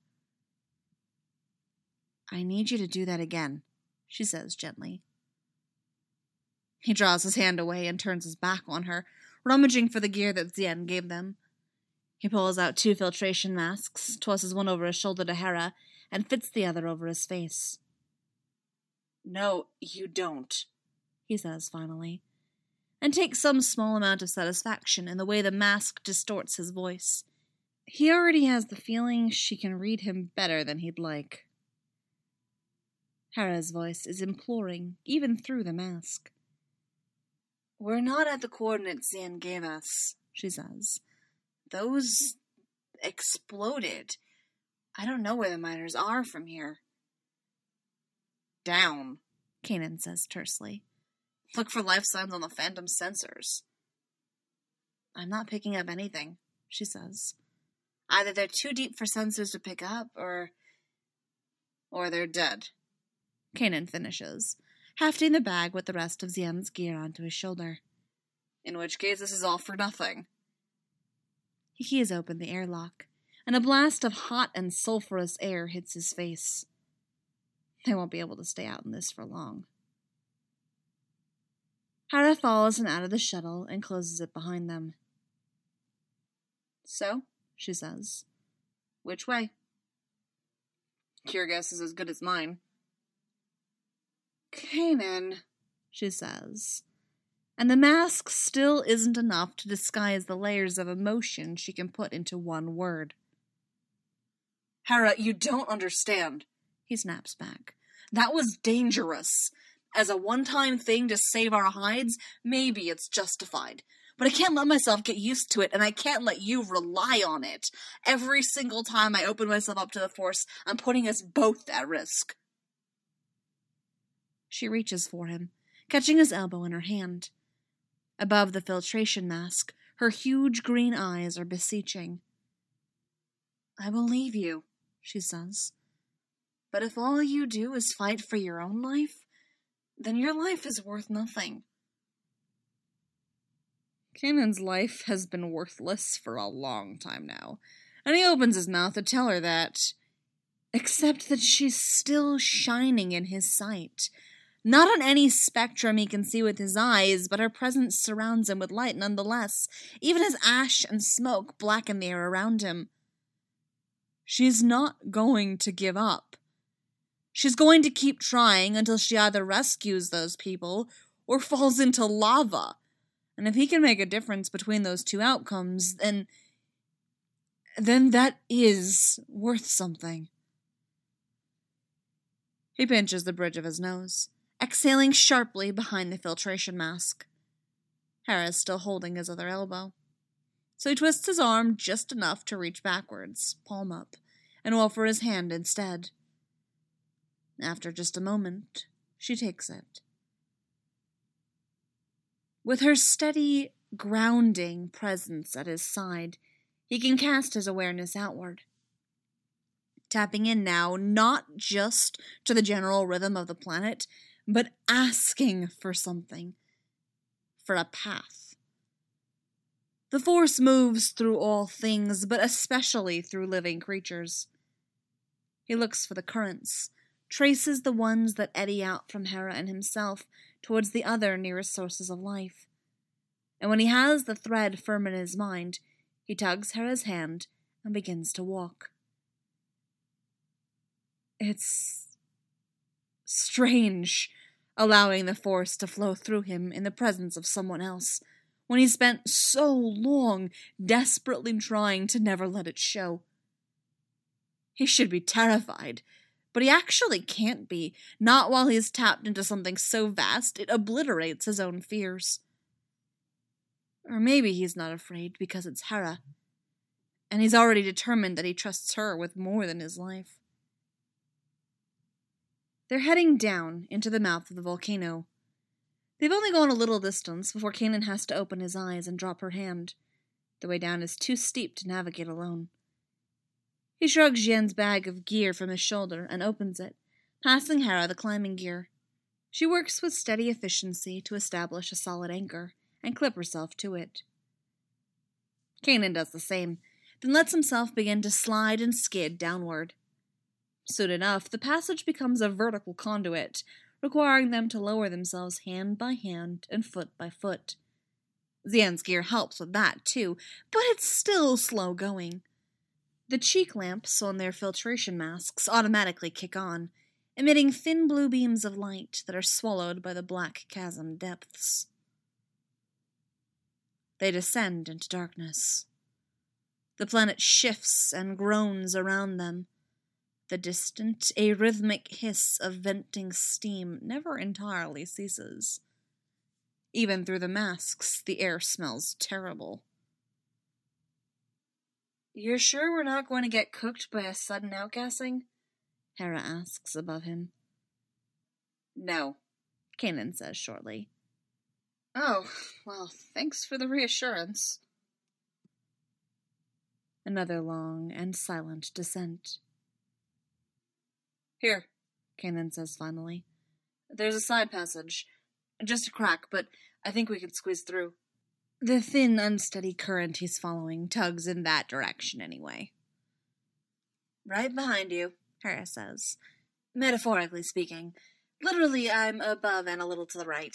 I need you to do that again, she says gently. He draws his hand away and turns his back on her, rummaging for the gear that Zien gave them. He pulls out 2 filtration masks, tosses one over his shoulder to Hera, and fits the other over his face. No, you don't, he says finally, and takes some small amount of satisfaction in the way the mask distorts his voice. He already has the feeling she can read him better than he'd like. Hera's voice is imploring, even through the mask. We're not at the coordinates Zien gave us, she says. Those exploded. I don't know where the miners are from here. Down, Kanan says tersely. Look for life signs on the Phantom sensors. I'm not picking up anything, she says. Either they're too deep for sensors to pick up, or they're dead. Kanan finishes, hefting the bag with the rest of Zien's gear onto his shoulder. In which case this is all for nothing. He keys open the airlock, and a blast of hot and sulphurous air hits his face. They won't be able to stay out in this for long. Hera follows him out of the shuttle and closes it behind them. "So," she says, "which way?" "Your guess is as good as mine." "Kanan," she says, and the mask still isn't enough to disguise the layers of emotion she can put into one word. "Hera, you don't understand," he snaps back. "That was dangerous. As a one-time thing to save our hides, maybe it's justified. But I can't let myself get used to it, and I can't let you rely on it. Every single time I open myself up to the Force, I'm putting us both at risk." She reaches for him, catching his elbow in her hand. Above the filtration mask, her huge green eyes are beseeching. "I believe you," she says. "But if all you do is fight for your own life, then your life is worth nothing." Kanan's life has been worthless for a long time now, and he opens his mouth to tell her that, except that she's still shining in his sight. Not on any spectrum he can see with his eyes, but her presence surrounds him with light nonetheless, even as ash and smoke blacken the air around him. She's not going to give up. She's going to keep trying until she either rescues those people or falls into lava. And if he can make a difference between those two outcomes, then that is worth something. He pinches the bridge of his nose, exhaling sharply behind the filtration mask. Hera's still holding his other elbow, so he twists his arm just enough to reach backwards, palm up, and offer his hand instead. After just a moment, she takes it. With her steady, grounding presence at his side, he can cast his awareness outward, tapping in now not just to the general rhythm of the planet, but asking for something, for a path. The Force moves through all things, but especially through living creatures. He looks for the currents, traces the ones that eddy out from Hera and himself towards the other nearest sources of life. And when he has the thread firm in his mind, he tugs Hera's hand and begins to walk. It's strange, allowing the Force to flow through him in the presence of someone else, when he spent so long desperately trying to never let it show. He should be terrified, but he actually can't be, not while he's tapped into something so vast it obliterates his own fears. Or maybe he's not afraid because it's Hera, and he's already determined that he trusts her with more than his life. They're heading down into the mouth of the volcano. They've only gone a little distance before Kanan has to open his eyes and drop her hand. The way down is too steep to navigate alone. He shrugs Yen's bag of gear from his shoulder and opens it, passing Hera the climbing gear. She works with steady efficiency to establish a solid anchor and clip herself to it. Kanan does the same, then lets himself begin to slide and skid downward. Soon enough, the passage becomes a vertical conduit, requiring them to lower themselves hand by hand and foot by foot. Xian's gear helps with that, too, but it's still slow going. The cheek lamps on their filtration masks automatically kick on, emitting thin blue beams of light that are swallowed by the black chasm depths. They descend into darkness. The planet shifts and groans around them. The distant, arrhythmic hiss of venting steam never entirely ceases. Even through the masks, the air smells terrible. "You're sure we're not going to get cooked by a sudden outgassing?" Hera asks above him. "No," Kanan says shortly. "Oh, well, thanks for the reassurance." Another long and silent descent. "Here," Kanan says finally. "There's a side passage. Just a crack, but I think we can squeeze through." The thin, unsteady current he's following tugs in that direction anyway. Right behind you, Hera says. Metaphorically speaking. Literally, I'm above and a little to the right.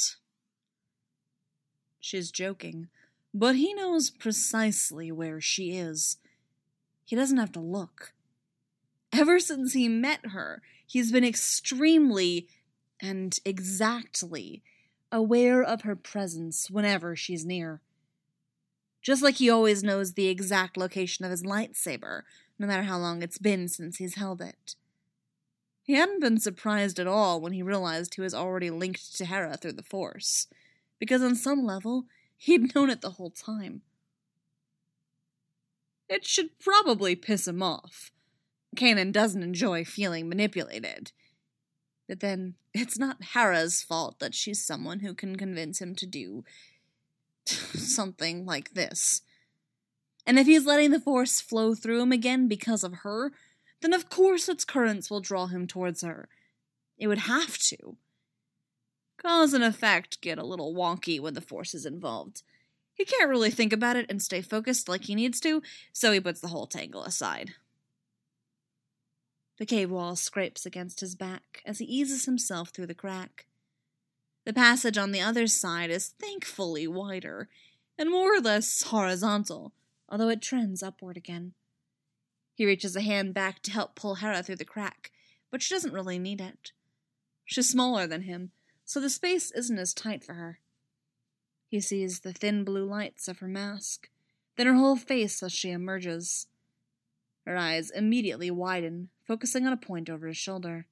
She's joking, but he knows precisely where she is. He doesn't have to look. Ever since he met her, he's been extremely and exactly aware of her presence whenever she's near. Just like he always knows the exact location of his lightsaber, no matter how long it's been since he's held it. He hadn't been surprised at all when he realized he was already linked to Hera through the Force, because on some level, he'd known it the whole time. It should probably piss him off. Kanan doesn't enjoy feeling manipulated. But then, it's not Hera's fault that she's someone who can convince him to do something like this. And if he's letting the Force flow through him again because of her, then of course its currents will draw him towards her. It would have to. Cause and effect get a little wonky when the Force is involved. He can't really think about it and stay focused like he needs to, so he puts the whole tangle aside. The cave wall scrapes against his back as he eases himself through the crack. The passage on the other side is thankfully wider, and more or less horizontal, although it trends upward again. He reaches a hand back to help pull Hera through the crack, but she doesn't really need it. She's smaller than him, so the space isn't as tight for her. He sees the thin blue lights of her mask, then her whole face as she emerges. Her eyes immediately widen, focusing on a point over his shoulder.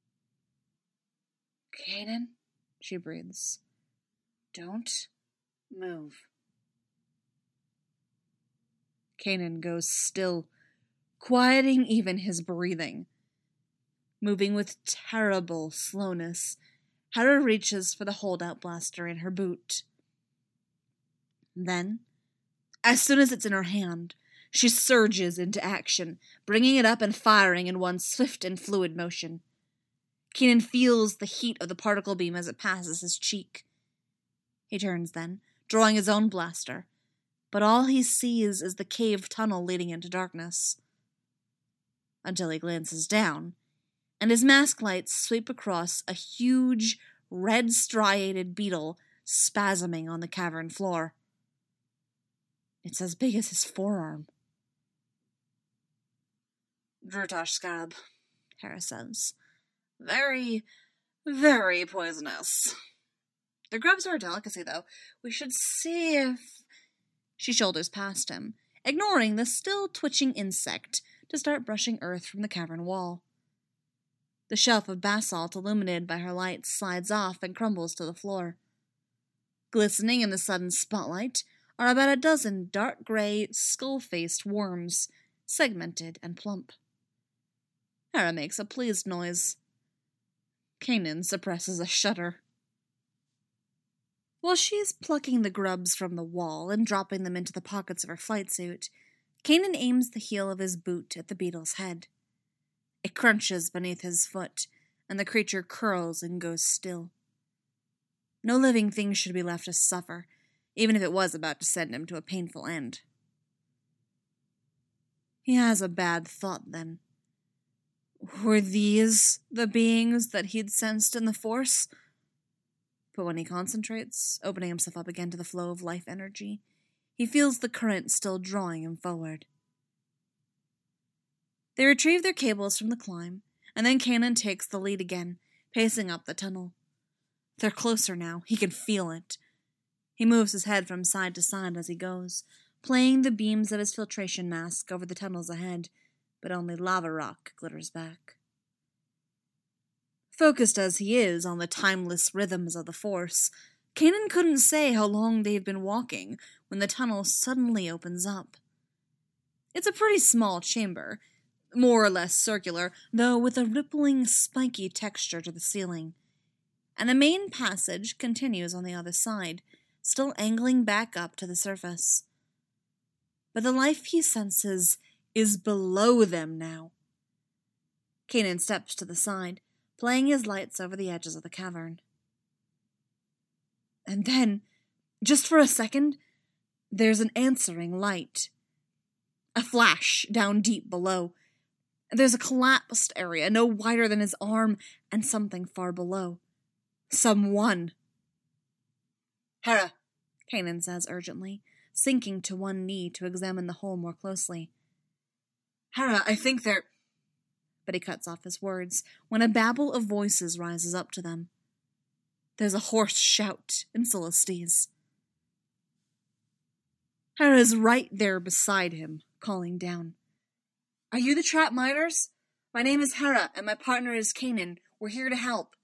Kanan, she breathes. Don't move. Kanan goes still, quieting even his breathing. Moving with terrible slowness, Hera reaches for the holdout blaster in her boot. Then, as soon as it's in her hand, she surges into action, bringing it up and firing in one swift and fluid motion. Kanan feels the heat of the particle beam as it passes his cheek. He turns then, drawing his own blaster, but all he sees is the cave tunnel leading into darkness. Until he glances down, and his mask lights sweep across a huge, red striated beetle spasming on the cavern floor. It's as big as his forearm. Drutash scab, Hera says. Very, very poisonous. The grubs are a delicacy, though. We should see if... She shoulders past him, ignoring the still twitching insect to start brushing earth from the cavern wall. The shelf of basalt illuminated by her light slides off and crumbles to the floor. Glistening in the sudden spotlight are about a dozen dark gray, skull-faced worms, segmented and plump. Hera makes a pleased noise. Kanan suppresses a shudder. While she's plucking the grubs from the wall and dropping them into the pockets of her flight suit, Kanan aims the heel of his boot at the beetle's head. It crunches beneath his foot, and the creature curls and goes still. No living thing should be left to suffer, even if it was about to send him to a painful end. He has a bad thought, then. Were these the beings that he'd sensed in the Force? But when he concentrates, opening himself up again to the flow of life energy, he feels the current still drawing him forward. They retrieve their cables from the climb, and then Kanan takes the lead again, pacing up the tunnel. They're closer now. He can feel it. He moves his head from side to side as he goes, playing the beams of his filtration mask over the tunnels ahead, but only lava rock glitters back. Focused as he is on the timeless rhythms of the Force, Kanan couldn't say how long they've been walking when the tunnel suddenly opens up. It's a pretty small chamber, more or less circular, though with a rippling, spiky texture to the ceiling. And the main passage continues on the other side, still angling back up to the surface. But the life he senses is below them now. Kanan steps to the side, playing his lights over the edges of the cavern. And then, just for a second, there's an answering light. A flash down deep below, There's a collapsed area no wider than his arm and something far below. Someone. Hera, Kanan says urgently, sinking to one knee to examine the hole more closely. Hera, I think they're... But he cuts off his words when a babble of voices rises up to them. There's a hoarse shout in Celestes. Hera's right there beside him, calling down. Are you the Trap Miners? My name is Hera, and my partner is Kanan. We're here to help.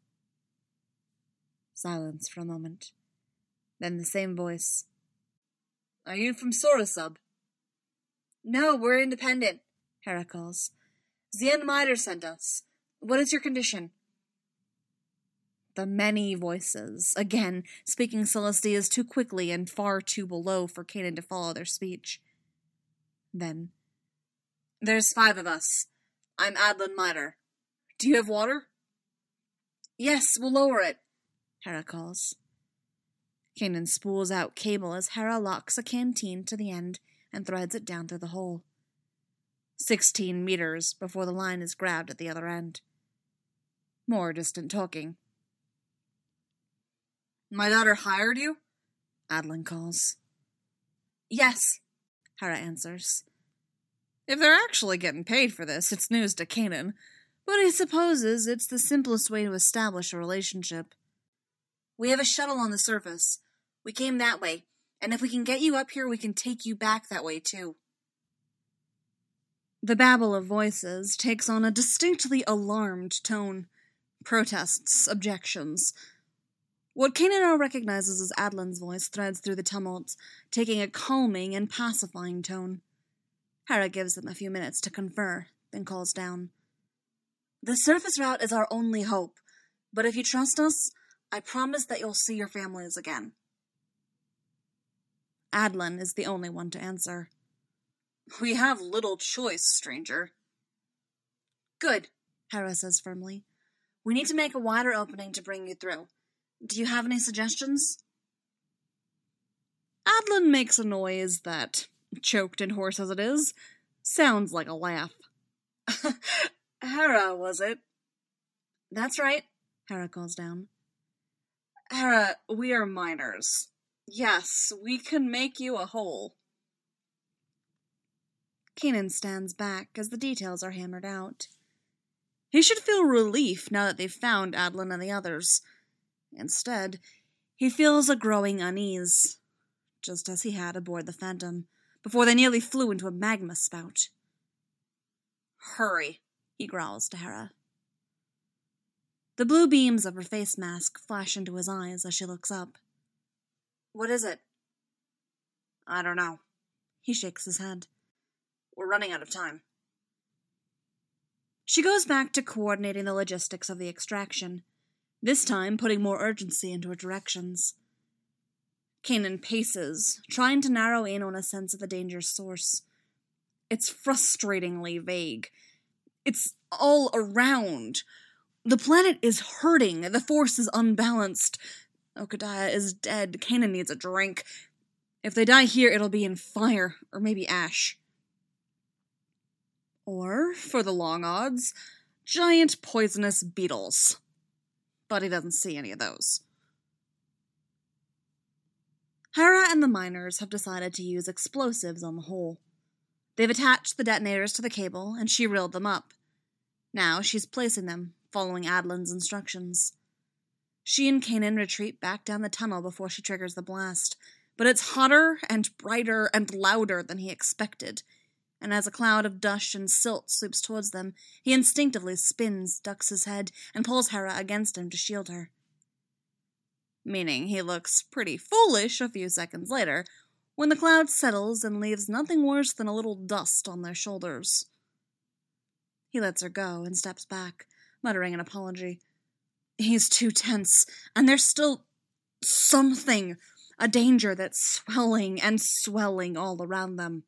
Silence for a moment. Then the same voice. Are you from Sorasub? No, we're independent, Hera calls. Zien Miter sent us. What is your condition? The many voices, again, speaking Celestes too quickly and far too below for Kanan to follow their speech. Then, there's 5 of us. I'm Adlan Miter. Do you have water? Yes, we'll lower it, Hera calls. Kanan spools out cable as Hera locks a canteen to the end and threads it down through the hole. 16 meters before the line is grabbed at the other end. More distant talking. My daughter hired you? Adlan calls. Yes, Hera answers. If they're actually getting paid for this, it's news to Kanan, but he supposes it's the simplest way to establish a relationship. We have a shuttle on the surface. We came that way, and if we can get you up here, we can take you back that way, too. The babble of voices takes on a distinctly alarmed tone. Protests, objections. What Kanan now recognizes as Adlan's voice threads through the tumult, taking a calming and pacifying tone. Hera gives them a few minutes to confer, then calls down. The surface route is our only hope, but if you trust us, I promise that you'll see your families again. Adlan is the only one to answer. We have little choice, stranger. Good, Hera says firmly. We need to make a wider opening to bring you through. Do you have any suggestions? Adlan makes a noise that, choked and hoarse as it is, sounds like a laugh. Hera, was it? That's right, Hera calls down. Hera, we are miners. Yes, we can make you a hole. Kanan stands back as the details are hammered out. He should feel relief now that they've found Adlan and the others. Instead, he feels a growing unease, just as he had aboard the Phantom, before they nearly flew into a magma spout. Hurry, he growls to Hera. The blue beams of her face mask flash into his eyes as she looks up. What is it? I don't know. He shakes his head. We're running out of time. She goes back to coordinating the logistics of the extraction, this time putting more urgency into her directions. Kanan paces, trying to narrow in on a sense of the danger's source. It's frustratingly vague. It's all around. The planet is hurting. The force is unbalanced. Okadiah is dead. Kanan needs a drink. If they die here, it'll be in fire, or maybe ash. Or, for the long odds, giant poisonous beetles. But he doesn't see any of those. Hera and the miners have decided to use explosives on the hole. They've attached the detonators to the cable, and she reeled them up. Now she's placing them, following Adlan's instructions. She and Kanan retreat back down the tunnel before she triggers the blast, but it's hotter and brighter and louder than he expected, and as a cloud of dust and silt sweeps towards them, he instinctively spins, ducks his head, and pulls Hera against him to shield her. Meaning he looks pretty foolish a few seconds later, when the cloud settles and leaves nothing worse than a little dust on their shoulders. He lets her go and steps back, muttering an apology. He's too tense, and there's still something, a danger that's swelling and swelling all around them.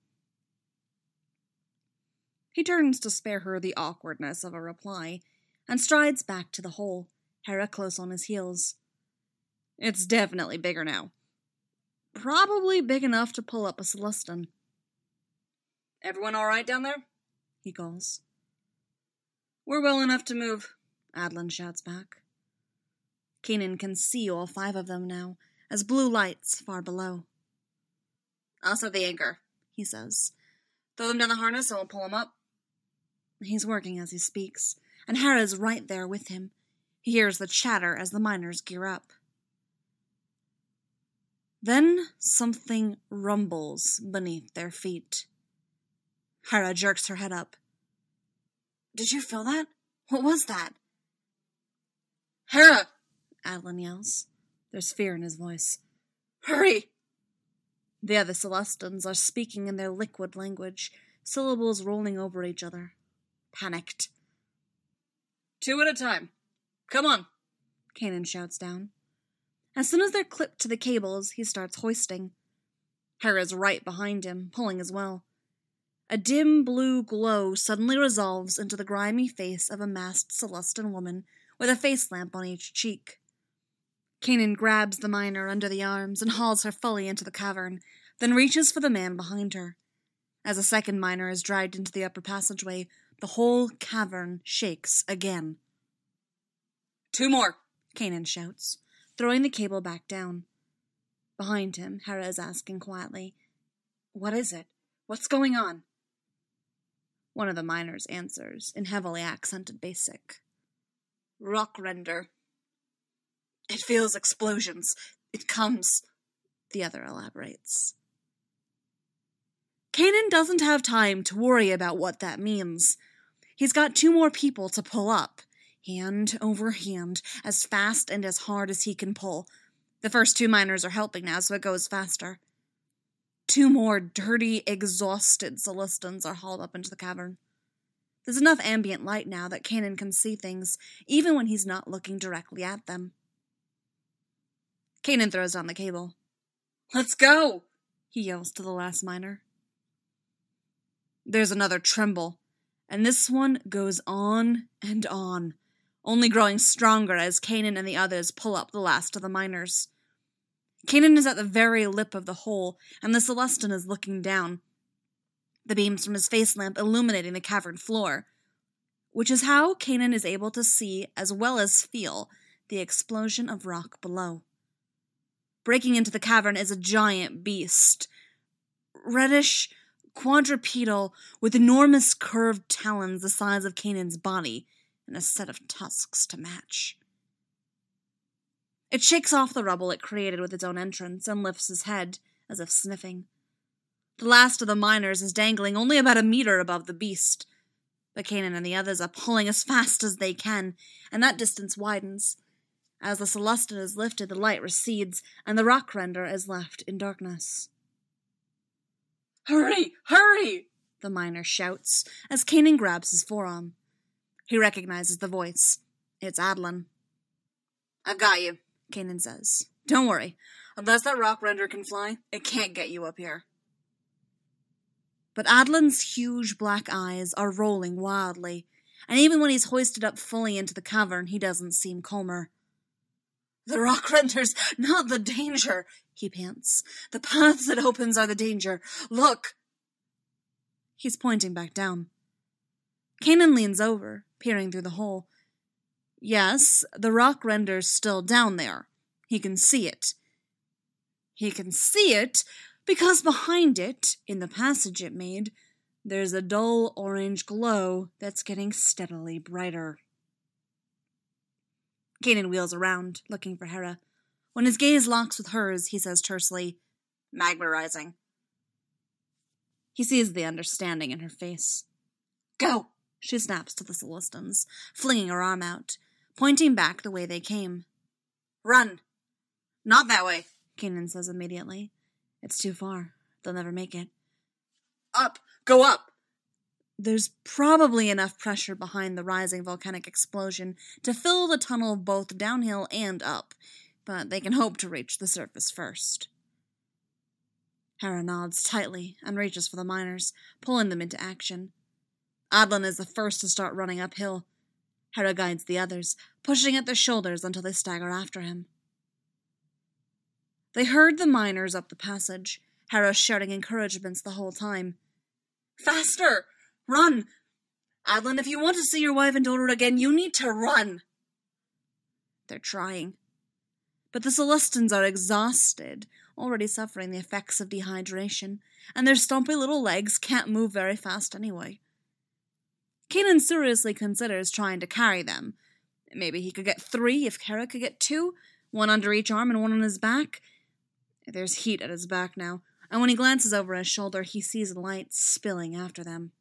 He turns to spare her the awkwardness of a reply, and strides back to the hole, Hera close on his heels. It's definitely bigger now. Probably big enough to pull up a Celestin. Everyone all right down there? He calls. We're well enough to move, Adlan shouts back. Kanan can see all 5 of them now, as blue lights far below. I'll set the anchor, he says. Throw them down the harness and we'll pull them up. He's working as he speaks, and Hera's right there with him. He hears the chatter as the miners gear up. Then something rumbles beneath their feet. Hera jerks her head up. Did you feel that? What was that? Hera! Adlan yells. There's fear in his voice. Hurry! The other Celestians are speaking in their liquid language, syllables rolling over each other. Panicked. 2 at a time. Come on, Kanan shouts down. As soon as they're clipped to the cables, he starts hoisting. Hera's right behind him, pulling as well. A dim blue glow suddenly resolves into the grimy face of a masked Celestian woman with a face lamp on each cheek. Kanan grabs the miner under the arms and hauls her fully into the cavern, then reaches for the man behind her. As a second miner is dragged into the upper passageway, the whole cavern shakes again. 2 more, Kanan shouts, throwing the cable back down. Behind him, Hera is asking quietly, What is it? What's going on? One of the miners answers, in heavily accented basic. Rock render. It feels explosions. It comes, the other elaborates. Kanan doesn't have time to worry about what that means. He's got 2 more people to pull up, hand over hand, as fast and as hard as he can pull. The first 2 miners are helping now, so it goes faster. 2 more dirty, exhausted Celestians are hauled up into the cavern. There's enough ambient light now that Kanan can see things, even when he's not looking directly at them. Kanan throws down the cable. Let's go, he yells to the last miner. There's another tremble, and this one goes on and on, only growing stronger as Kanan and the others pull up the last of the miners. Kanan is at the very lip of the hole, and the Celestian is looking down, the beams from his face lamp illuminating the cavern floor, which is how Kanan is able to see as well as feel the explosion of rock below. Breaking into the cavern is a giant beast, reddish, quadrupedal, with enormous curved talons the size of Kanan's body, and a set of tusks to match. It shakes off the rubble it created with its own entrance and lifts his head, as if sniffing. The last of the miners is dangling only about a meter above the beast, but Kanan and the others are pulling as fast as they can, and that distance widens. As the Celestian is lifted, the light recedes, and the rock render is left in darkness. Hurry! Hurry! The miner shouts, as Kanan grabs his forearm. He recognizes the voice. It's Adlan. I've got you, Kanan says. Don't worry. Unless that rock render can fly, it can't get you up here. But Adlan's huge black eyes are rolling wildly, and even when he's hoisted up fully into the cavern, he doesn't seem calmer. The rock render's not the danger, he pants. The paths it opens are the danger. Look! He's pointing back down. Kanan leans over, peering through the hole. Yes, the rock render's still down there. He can see it. He can see it because behind it, in the passage it made, there's a dull orange glow that's getting steadily brighter. Kanan wheels around, looking for Hera. When his gaze locks with hers, he says tersely, Magma rising. He sees the understanding in her face. Go! She snaps to the Celestians, flinging her arm out, pointing back the way they came. Run! Not that way, Kanan says immediately. It's too far. They'll never make it. Up! Go up! There's probably enough pressure behind the rising volcanic explosion to fill the tunnel both downhill and up, but they can hope to reach the surface first. Hera nods tightly and reaches for the miners, pulling them into action. Adlan is the first to start running uphill. Hera guides the others, pushing at their shoulders until they stagger after him. They herd the miners up the passage, Hera shouting encouragements the whole time. Faster! Run! Adlin, if you want to see your wife and daughter again, you need to run. They're trying. But the Celestins are exhausted, already suffering the effects of dehydration, and their stumpy little legs can't move very fast anyway. Kanan seriously considers trying to carry them. Maybe he could get 3 if Hera could get 2, 1 under each arm and 1 on his back. There's heat at his back now, and when he glances over his shoulder, he sees light spilling after them.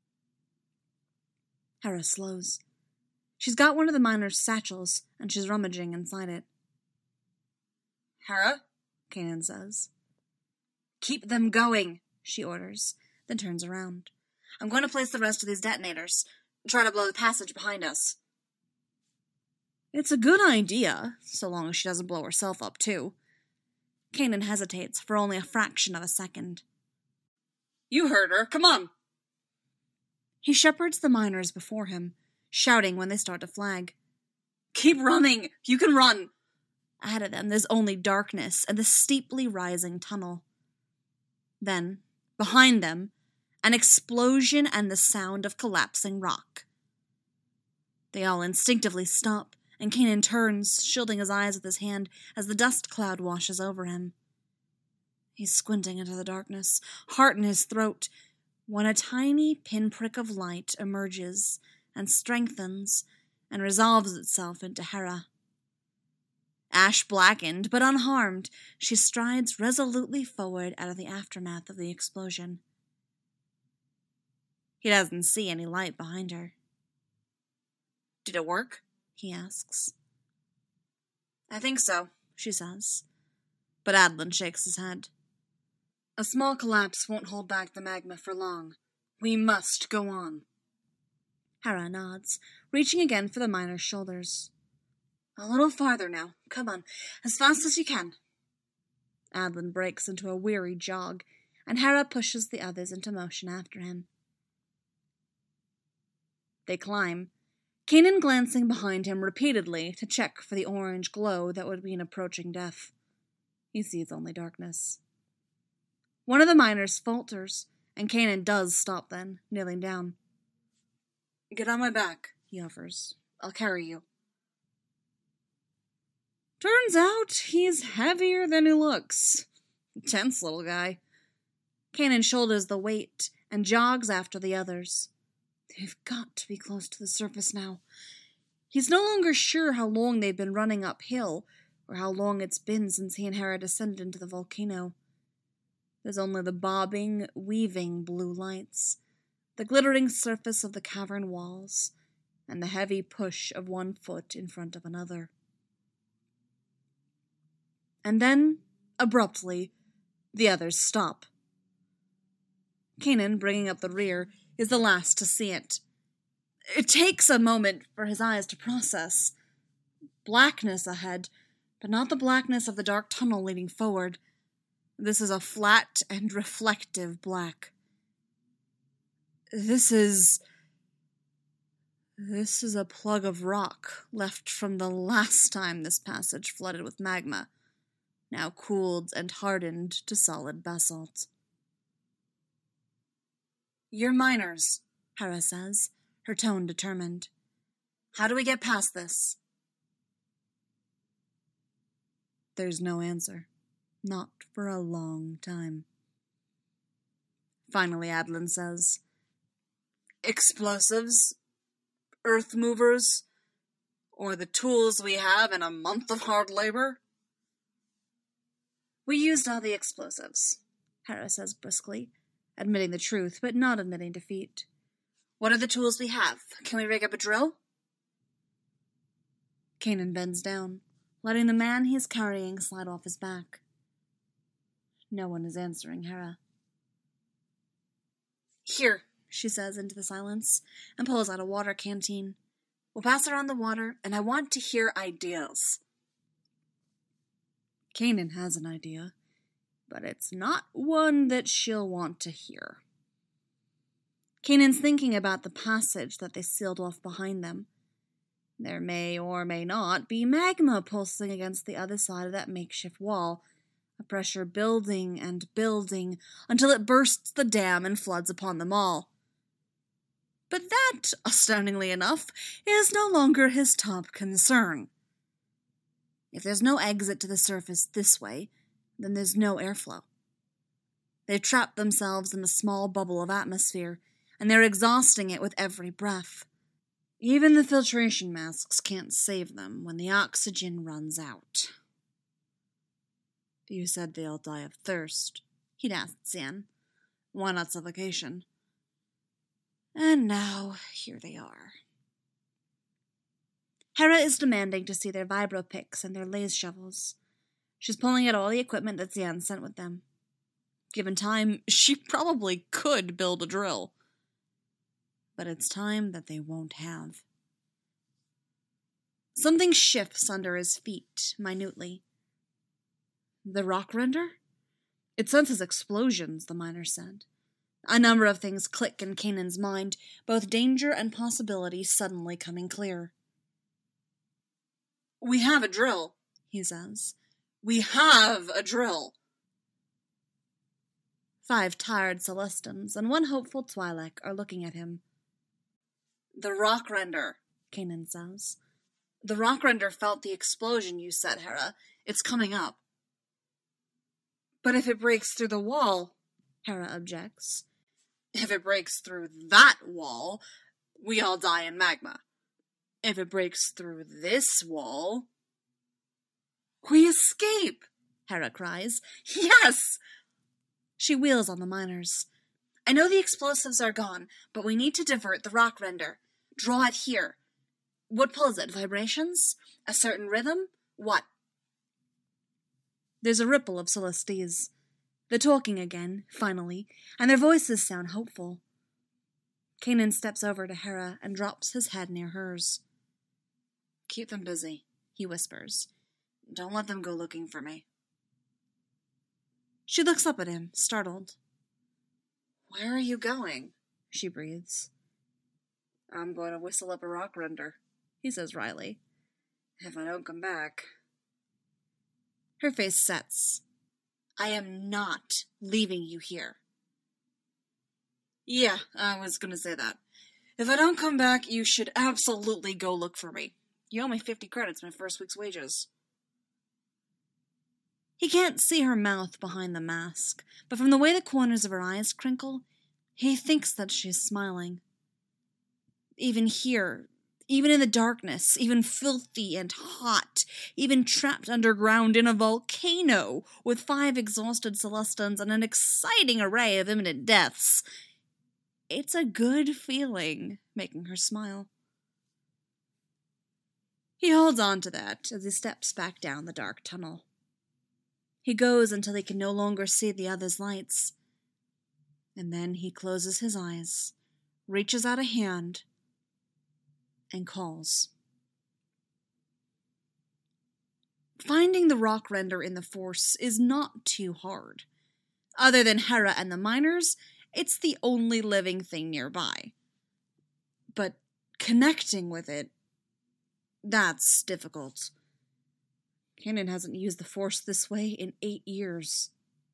Hera slows. She's got one of the miner's satchels, and she's rummaging inside it. Hera, Kanan says. Keep them going, she orders, then turns around. I'm going to place the rest of these detonators. Try to blow the passage behind us. It's a good idea, so long as she doesn't blow herself up, too. Kanan hesitates for only a fraction of a second. You heard her. Come on. He shepherds the miners before him, shouting when they start to flag. Keep running! You can run! Ahead of them, there's only darkness and the steeply rising tunnel. Then, behind them, an explosion and the sound of collapsing rock. They all instinctively stop, and Kanan turns, shielding his eyes with his hand as the dust cloud washes over him. He's squinting into the darkness, heart in his throat, when a tiny pinprick of light emerges and strengthens and resolves itself into Hera. Ash blackened, but unharmed, she strides resolutely forward out of the aftermath of the explosion. He doesn't see any light behind her. Did it work? He asks. I think so, she says. But Adlin shakes his head. A small collapse won't hold back the magma for long. We must go on. Hera nods, reaching again for the miner's shoulders. A little farther now. Come on, as fast as you can. Adlin breaks into a weary jog, and Hera pushes the others into motion after him. They climb, Kanan glancing behind him repeatedly to check for the orange glow that would mean approaching death. He sees only darkness. One of the miners falters, and Kanan does stop then, kneeling down. Get on my back, he offers. I'll carry you. Turns out he's heavier than he looks. Tense little guy. Kanan shoulders the weight and jogs after the others. They've got to be close to the surface now. He's no longer sure how long they've been running uphill, or how long it's been since he and Hera descended into the volcano. There's only the bobbing, weaving blue lights, the glittering surface of the cavern walls, and the heavy push of one foot in front of another. And then, abruptly, the others stop. Kanan, bringing up the rear, is the last to see it. It takes a moment for his eyes to process. Blackness ahead, but not the blackness of the dark tunnel leading forward. This is a flat and reflective black. This is a plug of rock left from the last time this passage flooded with magma, now cooled and hardened to solid basalt. You're miners, Hera says, her tone determined. How do we get past this? There's no answer. Not for a long time. Finally, Adlin says, Explosives? Earth movers? Or the tools we have in a month of hard labor? We used all the explosives, Hera says briskly, admitting the truth, but not admitting defeat. What are the tools we have? Can we rig up a drill? Kanan bends down, letting the man he is carrying slide off his back. No one is answering Hera. Here, she says into the silence, and pulls out a water canteen. We'll pass around the water, and I want to hear ideas. Kanan has an idea, but it's not one that she'll want to hear. Kanan's thinking about the passage that they sealed off behind them. There may or may not be magma pulsing against the other side of that makeshift wall, a pressure building and building until it bursts the dam and floods upon them all. But that, astoundingly enough, is no longer his top concern. If there's no exit to the surface this way, then there's no airflow. They've trapped themselves in a small bubble of atmosphere, and they're exhausting it with every breath. Even the filtration masks can't save them when the oxygen runs out. You said they'll die of thirst, he'd asked Xian. Why not suffocation? And now, here they are. Hera is demanding to see their vibro picks and their lace shovels. She's pulling out all the equipment that Xian sent with them. Given time, she probably could build a drill. But it's time that they won't have. Something shifts under his feet, minutely. The rock render? It senses explosions, the miner said. A number of things click in Kanan's mind, both danger and possibility suddenly coming clear. We have a drill, he says. We have a drill. 5 tired Celestins and 1 hopeful Twi'lek are looking at him. The rock render, Kanan says. The rock render felt the explosion, you said, Hera. It's coming up. But if it breaks through the wall, Hera objects. If it breaks through that wall, we all die in magma. If it breaks through this wall... We escape! Hera cries. Yes! She wheels on the miners. I know the explosives are gone, but we need to divert the rock render. Draw it here. What pulls it? Vibrations? A certain rhythm? What? There's a ripple of Celestes. They're talking again, finally, and their voices sound hopeful. Kanan steps over to Hera and drops his head near hers. Keep them busy, he whispers. Don't let them go looking for me. She looks up at him, startled. Where are you going? She breathes. I'm going to whistle up a rock render, he says wryly. If I don't come back... Her face sets. I am not leaving you here. Yeah, I was going to say that. If I don't come back, you should absolutely go look for me. You owe me 50 credits, my first week's wages. He can't see her mouth behind the mask, but from the way the corners of her eyes crinkle, he thinks that she's smiling. Even here, even in the darkness, even filthy and hot, even trapped underground in a volcano with 5 exhausted Celestins and an exciting array of imminent deaths, it's a good feeling, making her smile. He holds on to that as he steps back down the dark tunnel. He goes until he can no longer see the others' lights. And then he closes his eyes, reaches out a hand, and calls. Finding the rock render in the Force is not too hard. Other than Hera and the miners, it's the only living thing nearby. But connecting with it, that's difficult. Kanan hasn't used the Force this way in 8 years.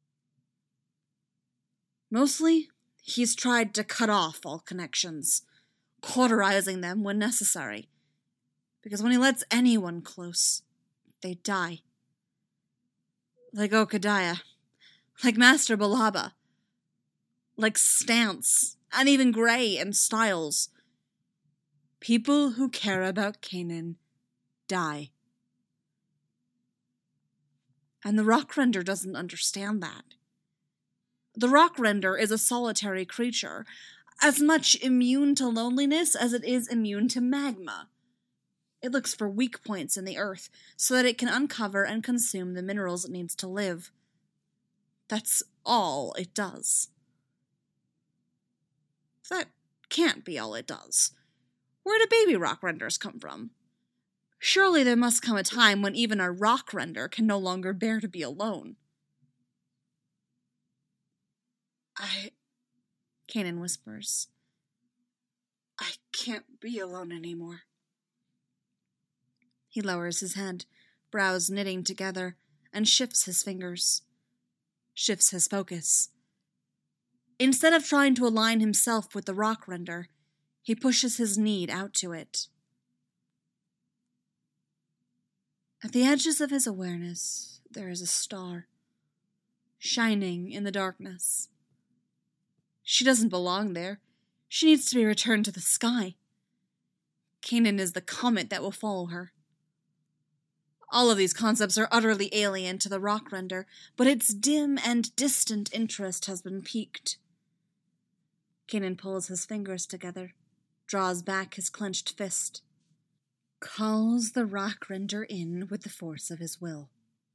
Mostly, he's tried to cut off all connections, cauterizing them when necessary. Because when he lets anyone close, they die. Like Okadiah, like Master Balaba, like Stance, and even Gray and Styles. People who care about Kanan die. And the rock render doesn't understand that. The rock render is a solitary creature, as much immune to loneliness as it is immune to magma. It looks for weak points in the earth so that it can uncover and consume the minerals it needs to live. That's all it does. That can't be all it does. Where do baby rock renders come from? Surely there must come a time when even a rock render can no longer bear to be alone. Kanan whispers. I can't be alone anymore. He lowers his head, brows knitting together, and shifts his fingers. Shifts his focus. Instead of trying to align himself with the rock render, He pushes his need out to it. At the edges of his awareness, there is a star, shining in the darkness. She doesn't belong there. She needs to be returned to the sky. Kanan is the comet that will follow her. All of these concepts are utterly alien to the Rockrender, but its dim and distant interest has been piqued. Kanan pulls his fingers together, draws back his clenched fist, calls the Rockrender in with the force of his will.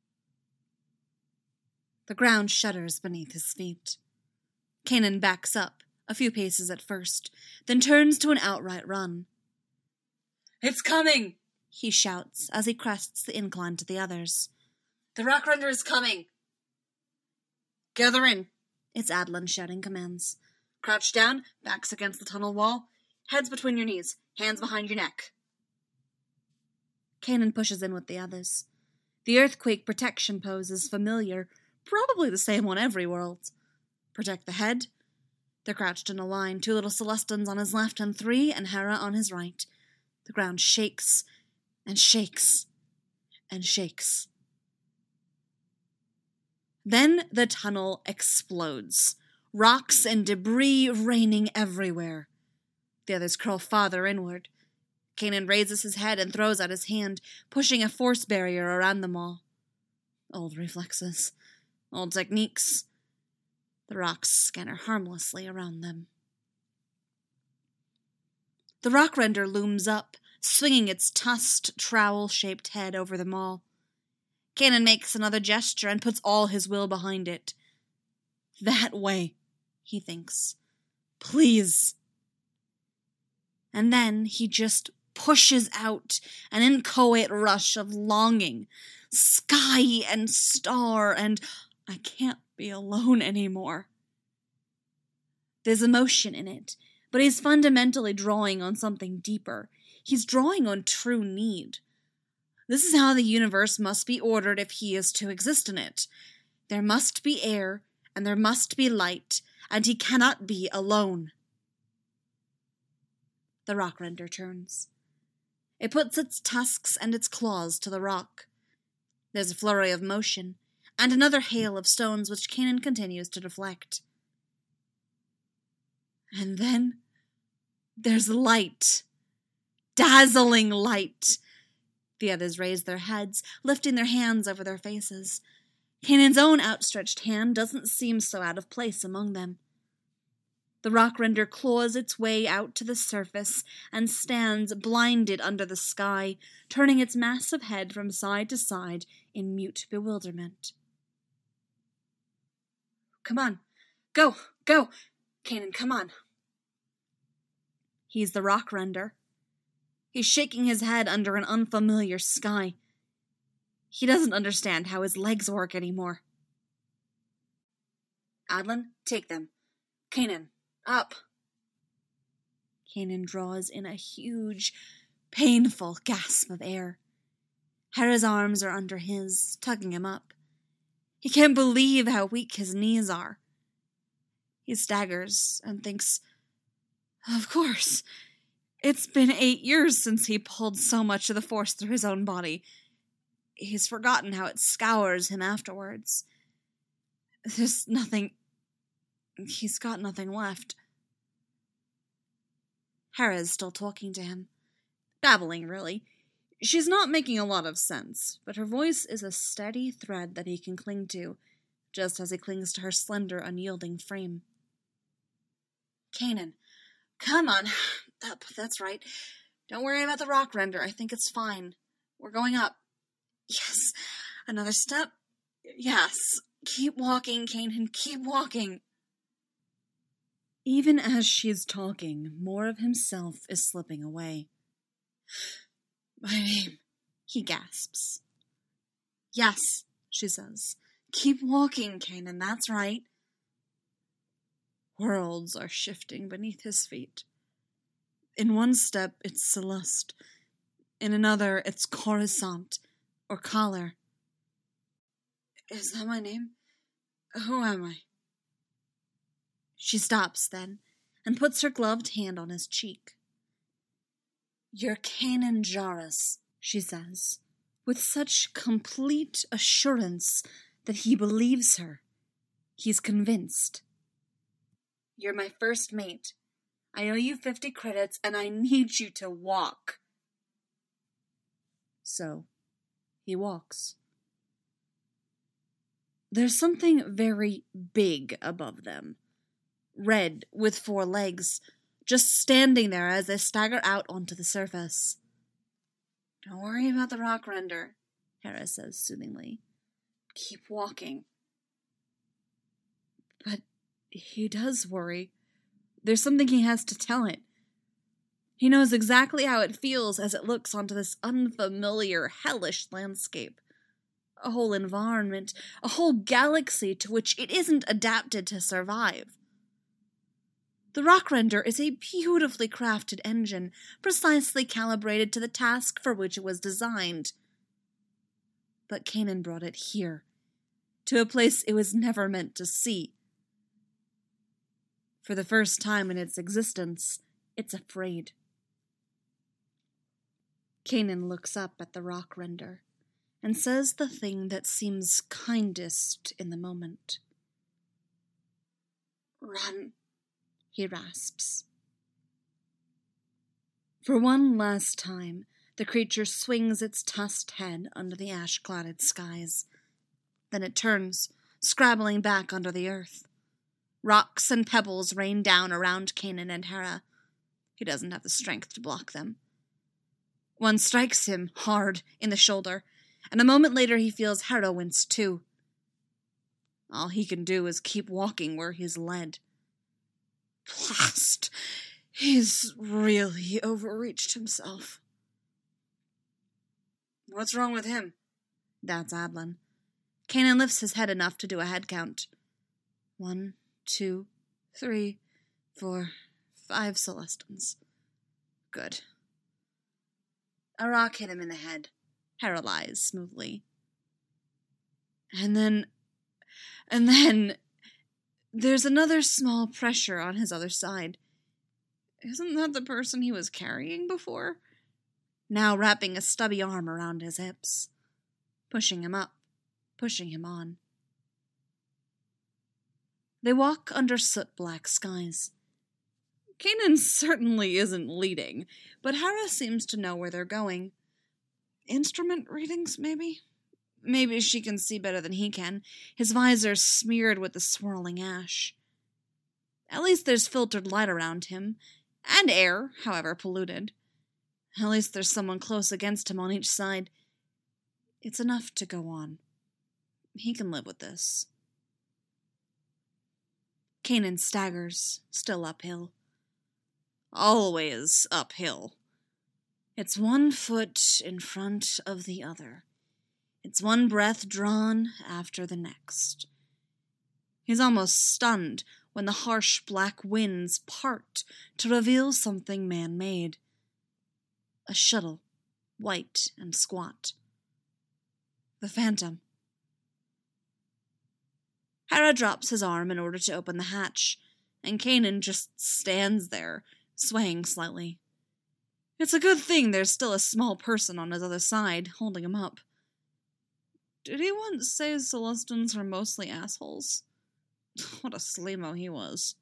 The ground shudders beneath his feet. Kanan backs up, a few paces at first, then turns to an outright run. "It's coming!" he shouts as he crests the incline to the others. "The Rockrender is coming!" "Gather in," it's Adlan shouting commands. "Crouch down, backs against the tunnel wall, heads between your knees, hands behind your neck." Kanan pushes in with the others. The earthquake protection pose is familiar, probably the same on every world. Protect the head. They're crouched in a line, 2 little Celestins on his left and 3, and Hera on his right. The ground shakes and shakes and shakes. Then the tunnel explodes, rocks and debris raining everywhere. The others curl farther inward. Kanan raises his head and throws out his hand, pushing a force barrier around them all. Old reflexes, old techniques. The rocks scatter harmlessly around them. The Rockrender looms up, swinging its tusked, trowel-shaped head over them all. Kanan makes another gesture and puts all his will behind it. That way, he thinks. Please. And then he just pushes out an inchoate rush of longing, sky and star, and I can't be alone anymore. There's emotion in it, but he's fundamentally drawing on something deeper. He's drawing on true need. This is how the universe must be ordered if he is to exist in it. There must be air, and there must be light, and he cannot be alone. The Rockrender turns. It puts its tusks and its claws to the rock. There's a flurry of motion, and another hail of stones which Kanan continues to deflect. And then there's light. Dazzling light. The others raise their heads, lifting their hands over their faces. Kanan's own outstretched hand doesn't seem so out of place among them. The Rockrender claws its way out to the surface and stands blinded under the sky, turning its massive head from side to side in mute bewilderment. "Come on. Go, go. Kanan, come on." He's the Rockrender. He's shaking his head under an unfamiliar sky. He doesn't understand how his legs work anymore. "Adlan, take them. Kanan, up." Kanan draws in a huge, painful gasp of air. Hera's arms are under his, tugging him up. He can't believe how weak his knees are. He staggers and thinks, of course. It's been 8 years since he pulled so much of the force through his own body. He's forgotten how it scours him afterwards. There's nothing... He's got nothing left. Hera's still talking to him. Babbling, really. She's not making a lot of sense, but her voice is a steady thread that he can cling to, just as he clings to her slender, unyielding frame. "Kanan, come on. Up, that's right. Don't worry about the Rockrender. I think it's fine. We're going up. Yes. Another step. Yes. Keep walking, Kanan. Keep walking." Even as she's talking, more of himself is slipping away. "My name," he gasps. "Yes," she says. "Keep walking, Kanan. That's right." Worlds are shifting beneath his feet. In one step, it's Celeste. In another, it's Coruscant, or Kaller. "Is that my name? Who am I?" She stops then, and puts her gloved hand on his cheek. You're Kanan Jarrus, she says, with such complete assurance that he believes her. He's convinced. You're my first mate. I owe you 50 credits, and I need you to walk. So, he walks. There's something very big above them. Red, with 4 legs, just standing there as they stagger out onto the surface. Don't worry about the rock render, Hera says soothingly. Keep walking. But he does worry. There's something he has to tell it. He knows exactly how it feels as it looks onto this unfamiliar, hellish landscape. A whole environment, a whole galaxy to which it isn't adapted to survive. The rock render is a beautifully crafted engine, precisely calibrated to the task for which it was designed. But Kanan brought it here, to a place it was never meant to see. For the first time in its existence, it's afraid. Kanan looks up at the rock render and says the thing that seems kindest in the moment. Run, he rasps. For one last time, the creature swings its tusked head under the ash-clouded skies. Then it turns, scrabbling back under the earth. Rocks and pebbles rain down around Kanan and Hera. He doesn't have the strength to block them. One strikes him hard in the shoulder, and a moment later he feels Hera wince too. All he can do is keep walking where he's led. Blast! He's really overreached himself. What's wrong with him? That's Adlan. Kanan lifts his head enough to do a head count. 1, 2, 3, 4, 5 Celestins. Good. A rock hit him in the head. Hera lies smoothly. And then, there's another small pressure on his other side. Isn't that the person he was carrying before? Now wrapping a stubby arm around his hips. Pushing him up, pushing him on. They walk under soot-black skies. Kanan certainly isn't leading, but Hera seems to know where they're going. Instrument readings, maybe? Maybe she can see better than he can, his visor smeared with the swirling ash. At least there's filtered light around him, and air, however polluted. At least there's someone close against him on each side. It's enough to go on. He can live with this. Kanan staggers, still uphill. Always uphill. It's 1 foot in front of the other. It's one breath drawn after the next. He's almost stunned when the harsh black winds part to reveal something man-made. A shuttle, white and squat. The Phantom. Hera drops his arm in order to open the hatch, and Kanan just stands there, swaying slightly. It's a good thing there's still a small person on his other side, holding him up. Did he once say Celestins are mostly assholes? What a slimo he was.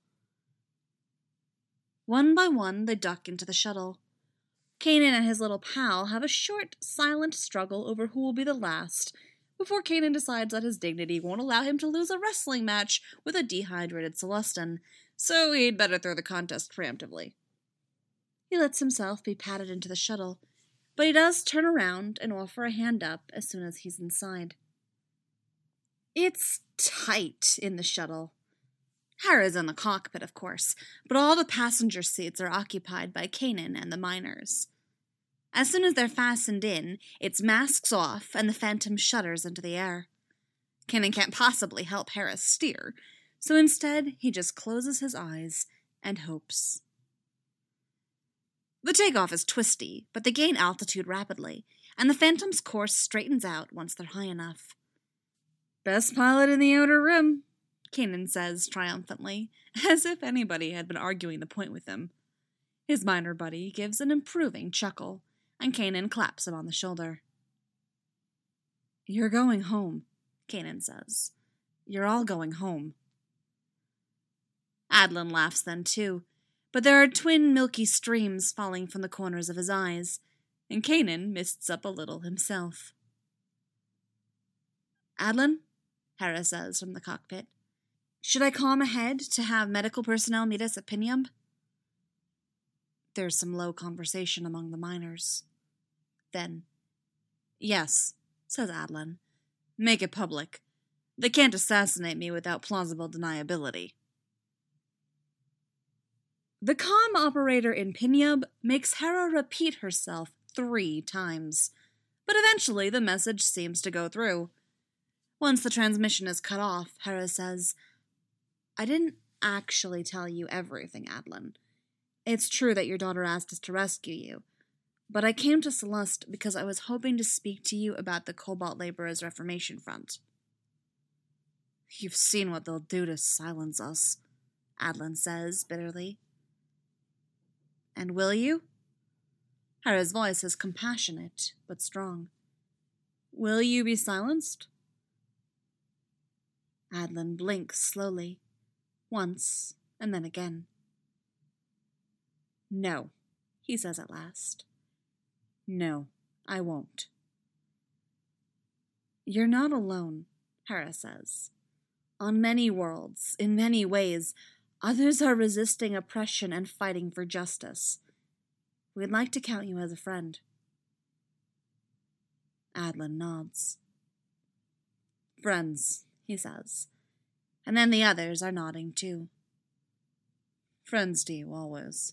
One by one, they duck into the shuttle. Kanan and his little pal have a short, silent struggle over who will be the last, before Kanan decides that his dignity won't allow him to lose a wrestling match with a dehydrated Celestin, so he'd better throw the contest preemptively. He lets himself be patted into the shuttle, but he does turn around and offer a hand up as soon as he's inside. It's tight in the shuttle. Hera's in the cockpit, of course, but all the passenger seats are occupied by Kanan and the miners. As soon as they're fastened in, it's masks off and the Phantom shudders into the air. Kanan can't possibly help Hera steer, so instead he just closes his eyes and hopes. The takeoff is twisty, but they gain altitude rapidly, and the Phantom's course straightens out once they're high enough. Best pilot in the Outer Rim, Kanan says triumphantly, as if anybody had been arguing the point with him. His miner buddy gives an approving chuckle, and Kanan claps him on the shoulder. "You're going home," Kanan says. "You're all going home." Adlin laughs then too, but there are twin milky streams falling from the corners of his eyes, and Kanan mists up a little himself. "Adlin," Hera says from the cockpit, "should I calm ahead to have medical personnel meet us at Pinyub?" There's some low conversation among the miners. Then, "Yes," says Adlin. "Make it public. They can't assassinate me without plausible deniability." The comm operator in Pinyub makes Hera repeat herself 3 times, but eventually the message seems to go through. Once the transmission is cut off, Hera says, "I didn't actually tell you everything, Adlin. It's true that your daughter asked us to rescue you, but I came to Celeste because I was hoping to speak to you about the Cobalt Laborers' Reformation Front." "You've seen what they'll do to silence us," Adlin says bitterly. "And will you?" Hera's voice is compassionate, but strong. "Will you be silenced?" Adlin blinks slowly, once and then again. "No," he says at last. "No, I won't." "You're not alone," Hera says. "On many worlds, in many ways, others are resisting oppression and fighting for justice. We'd like to count you as a friend." Adlin nods. "Friends," he says, and then the others are nodding too. "Friends to you always."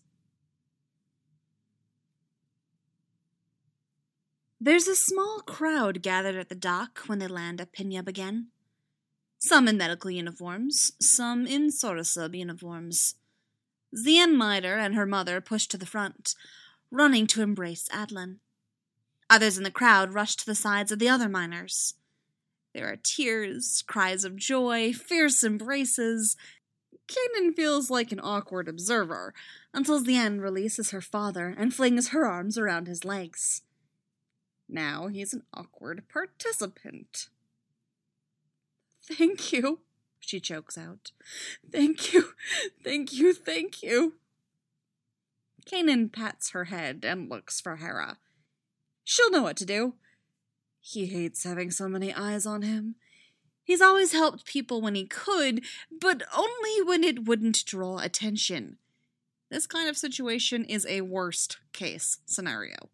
There's a small crowd gathered at the dock when they land at Pinyub again. Some in medical uniforms, some in Sorosub uniforms. Zien Miter and her mother push to the front, running to embrace Adlin. Others in the crowd rush to the sides of the other miners. There are tears, cries of joy, fierce embraces. Kanan feels like an awkward observer, until Zien releases her father and flings her arms around his legs. Now he's an awkward participant. "Thank you," she chokes out. "Thank you, thank you, thank you." Kanan pats her head and looks for Hera. She'll know what to do. He hates having so many eyes on him. He's always helped people when he could, but only when it wouldn't draw attention. This kind of situation is a worst-case scenario.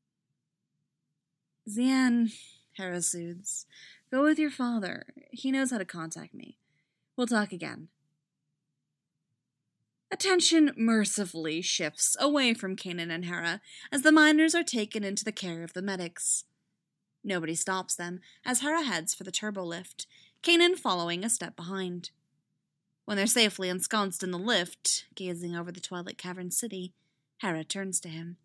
"Zien," Hera soothes, "go with your father. He knows how to contact me. We'll talk again." Attention mercifully shifts away from Kanan and Hera as the miners are taken into the care of the medics. Nobody stops them as Hera heads for the turbo lift, Kanan following a step behind. When they're safely ensconced in the lift, gazing over the Twilight Cavern city, Hera turns to him.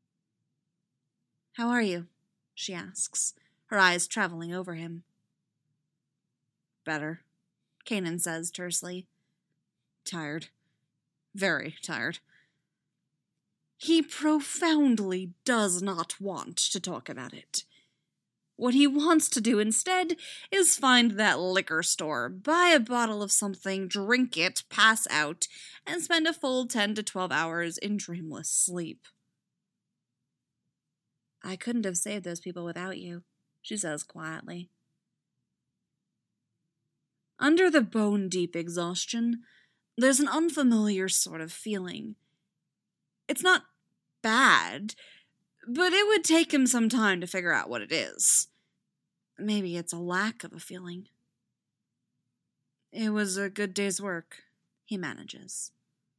"How are you?" she asks, her eyes traveling over him. "Better," Kanan says tersely. "Tired. Very tired." He profoundly does not want to talk about it. What he wants to do instead is find that liquor store, buy a bottle of something, drink it, pass out, and spend a full 10 to 12 hours in dreamless sleep. "I couldn't have saved those people without you," she says quietly. Under the bone-deep exhaustion, there's an unfamiliar sort of feeling. It's not bad, but it would take him some time to figure out what it is. Maybe it's a lack of a feeling. "It was a good day's work," he manages.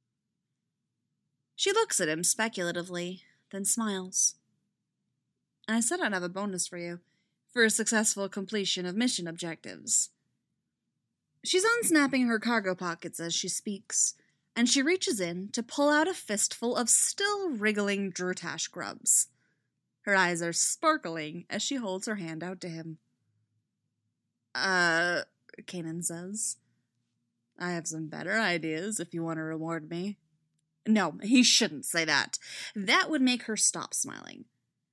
She looks at him speculatively, then smiles. "I said I'd have a bonus for you, for a successful completion of mission objectives." She's unsnapping her cargo pockets as she speaks, and she reaches in to pull out a fistful of still wriggling Drutash grubs. Her eyes are sparkling as she holds her hand out to him. Kanan says. "I have some better ideas if you want to reward me." No, he shouldn't say that. That would make her stop smiling.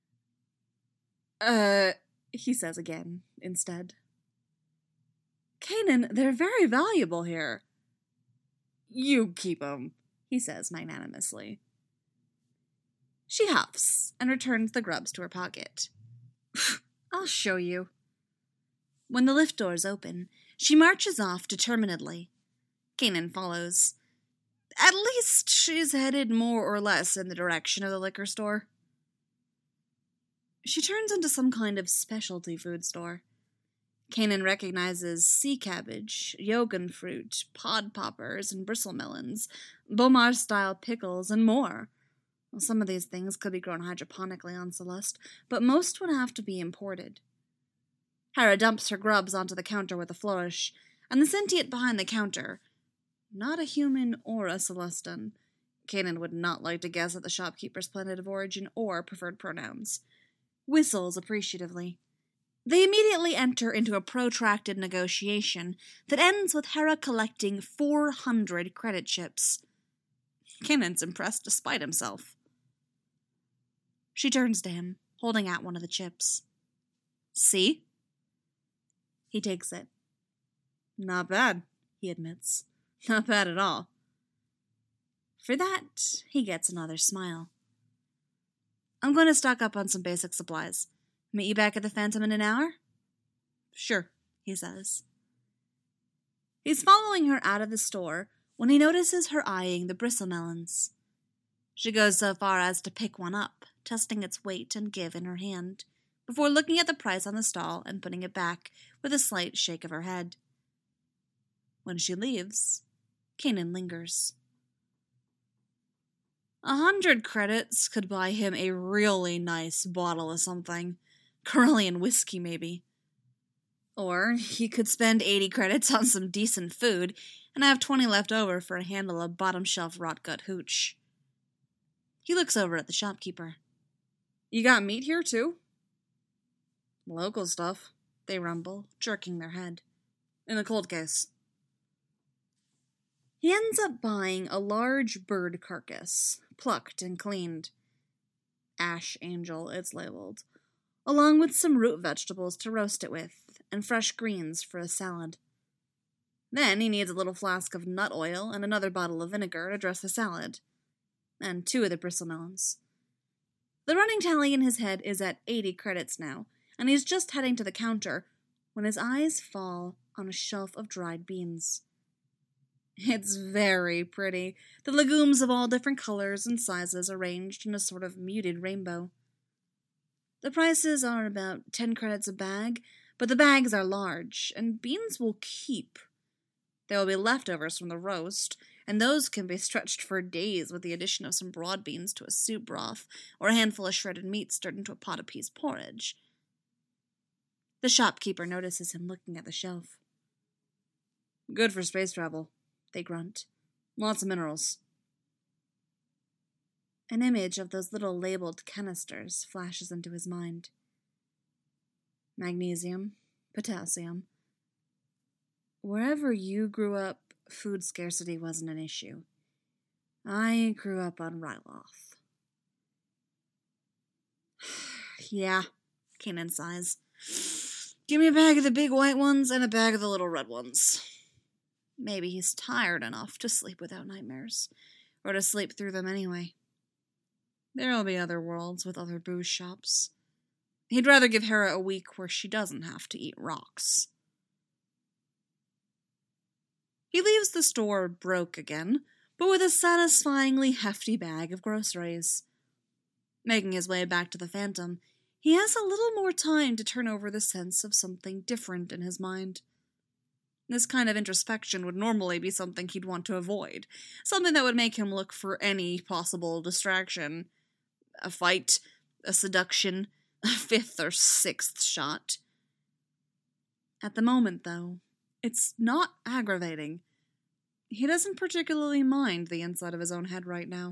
He says again, instead. Kanan, they're very valuable here. You keep 'em, he says magnanimously. She huffs and returns the grubs to her pocket. I'll show you. When the lift doors open, she marches off determinedly. Kanan follows. At least she's headed more or less in the direction of the liquor store. She turns into some kind of specialty food store. Kanan recognizes sea cabbage, yogan fruit, pod poppers, and bristle melons, Bomar-style pickles, and more. Well, some of these things could be grown hydroponically on Celeste, but most would have to be imported. Hera dumps her grubs onto the counter with a flourish, and the sentient behind the counter, not a human or a Celestan, Kanan would not like to guess at the shopkeeper's planet of origin or preferred pronouns, whistles appreciatively. They immediately enter into a protracted negotiation that ends with Hera collecting 400 credit chips. Kanan's impressed despite himself. She turns to him, holding out one of the chips. See? He takes it. Not bad, he admits. Not bad at all. For that, he gets another smile. I'm going to stock up on some basic supplies. Meet you back at the Phantom in an hour? Sure, he says. He's following her out of the store when he notices her eyeing the bristle melons. She goes so far as to pick one up, testing its weight and give in her hand, before looking at the price on the stall and putting it back with a slight shake of her head. When she leaves, Kanan lingers. 100 credits could buy him a really nice bottle of something. Corellian whiskey, maybe. Or he could spend 80 credits on some decent food and have 20 left over for a handle of bottom-shelf rot-gut hooch. He looks over at the shopkeeper. You got meat here, too? Local stuff, they rumble, jerking their head. In the cold case. He ends up buying a large bird carcass, plucked and cleaned. Ash Angel, it's labeled, along with some root vegetables to roast it with, and fresh greens for a salad. Then he needs a little flask of nut oil and another bottle of vinegar to dress the salad, and 2 of the bristle melons. The running tally in his head is at 80 credits now, and he's just heading to the counter when his eyes fall on a shelf of dried beans. It's very pretty, the legumes of all different colors and sizes arranged in a sort of muted rainbow. The prices are about 10 credits a bag, but the bags are large, and beans will keep. There will be leftovers from the roast, and those can be stretched for days with the addition of some broad beans to a soup broth, or a handful of shredded meat stirred into a pot of peas porridge. The shopkeeper notices him looking at the shelf. Good for space travel, they grunt. Lots of minerals. An image of those little labeled canisters flashes into his mind. Magnesium, potassium. Wherever you grew up, food scarcity wasn't an issue. I grew up on Ryloth. Yeah, Kanan sighs. Give me a bag of the big white ones and a bag of the little red ones. Maybe he's tired enough to sleep without nightmares, or to sleep through them anyway. There'll be other worlds with other booze shops. He'd rather give Hera a week where she doesn't have to eat rocks. He leaves the store broke again, but with a satisfyingly hefty bag of groceries. Making his way back to the Phantom, he has a little more time to turn over the sense of something different in his mind. This kind of introspection would normally be something he'd want to avoid, something that would make him look for any possible distraction. A fight, a seduction, a 5th or 6th shot. At the moment, though, it's not aggravating. He doesn't particularly mind the inside of his own head right now.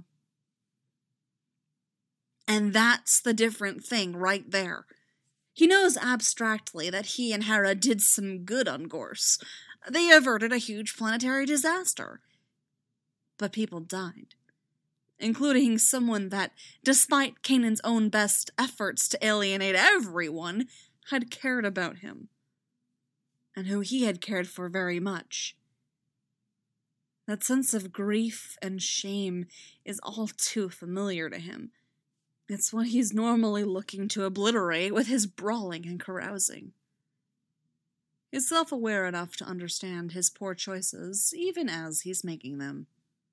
And that's the different thing right there. He knows abstractly that he and Hera did some good on Gorse. They averted a huge planetary disaster. But people died. including someone that, despite Kanan's own best efforts to alienate everyone, had cared about him, and who he had cared for very much. That sense of grief and shame is all too familiar to him. It's what he's normally looking to obliterate with his brawling and carousing. He's self-aware enough to understand his poor choices, even as he's making them.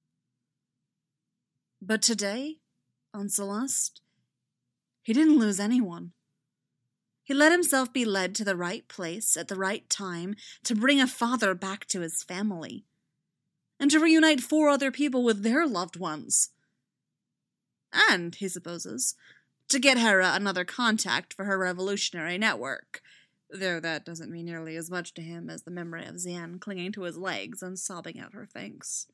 But today, on Celeste, he didn't lose anyone. He let himself be led to the right place at the right time to bring a father back to his family, and to reunite 4 other people with their loved ones. And, he supposes, to get Hera another contact for her revolutionary network, though that doesn't mean nearly as much to him as the memory of Xian clinging to his legs and sobbing out her thanks.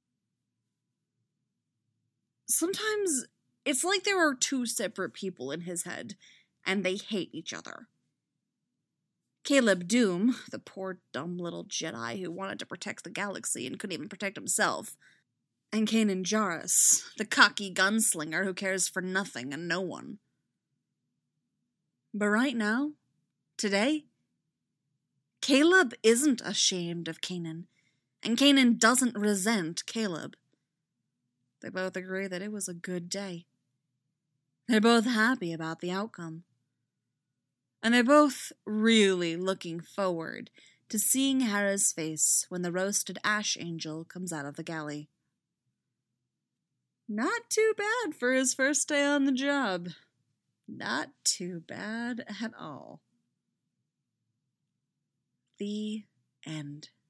Sometimes it's like there are 2 separate people in his head, and they hate each other. Caleb Doom, the poor dumb little Jedi who wanted to protect the galaxy and couldn't even protect himself, and Kanan Jarrus, the cocky gunslinger who cares for nothing and no one. But right now, today, Caleb isn't ashamed of Kanan, and Kanan doesn't resent Caleb. They both agree that it was a good day. They're both happy about the outcome. And they're both really looking forward to seeing Hera's face when the roasted ash angel comes out of the galley. Not too bad for his first day on the job. Not too bad at all. The end.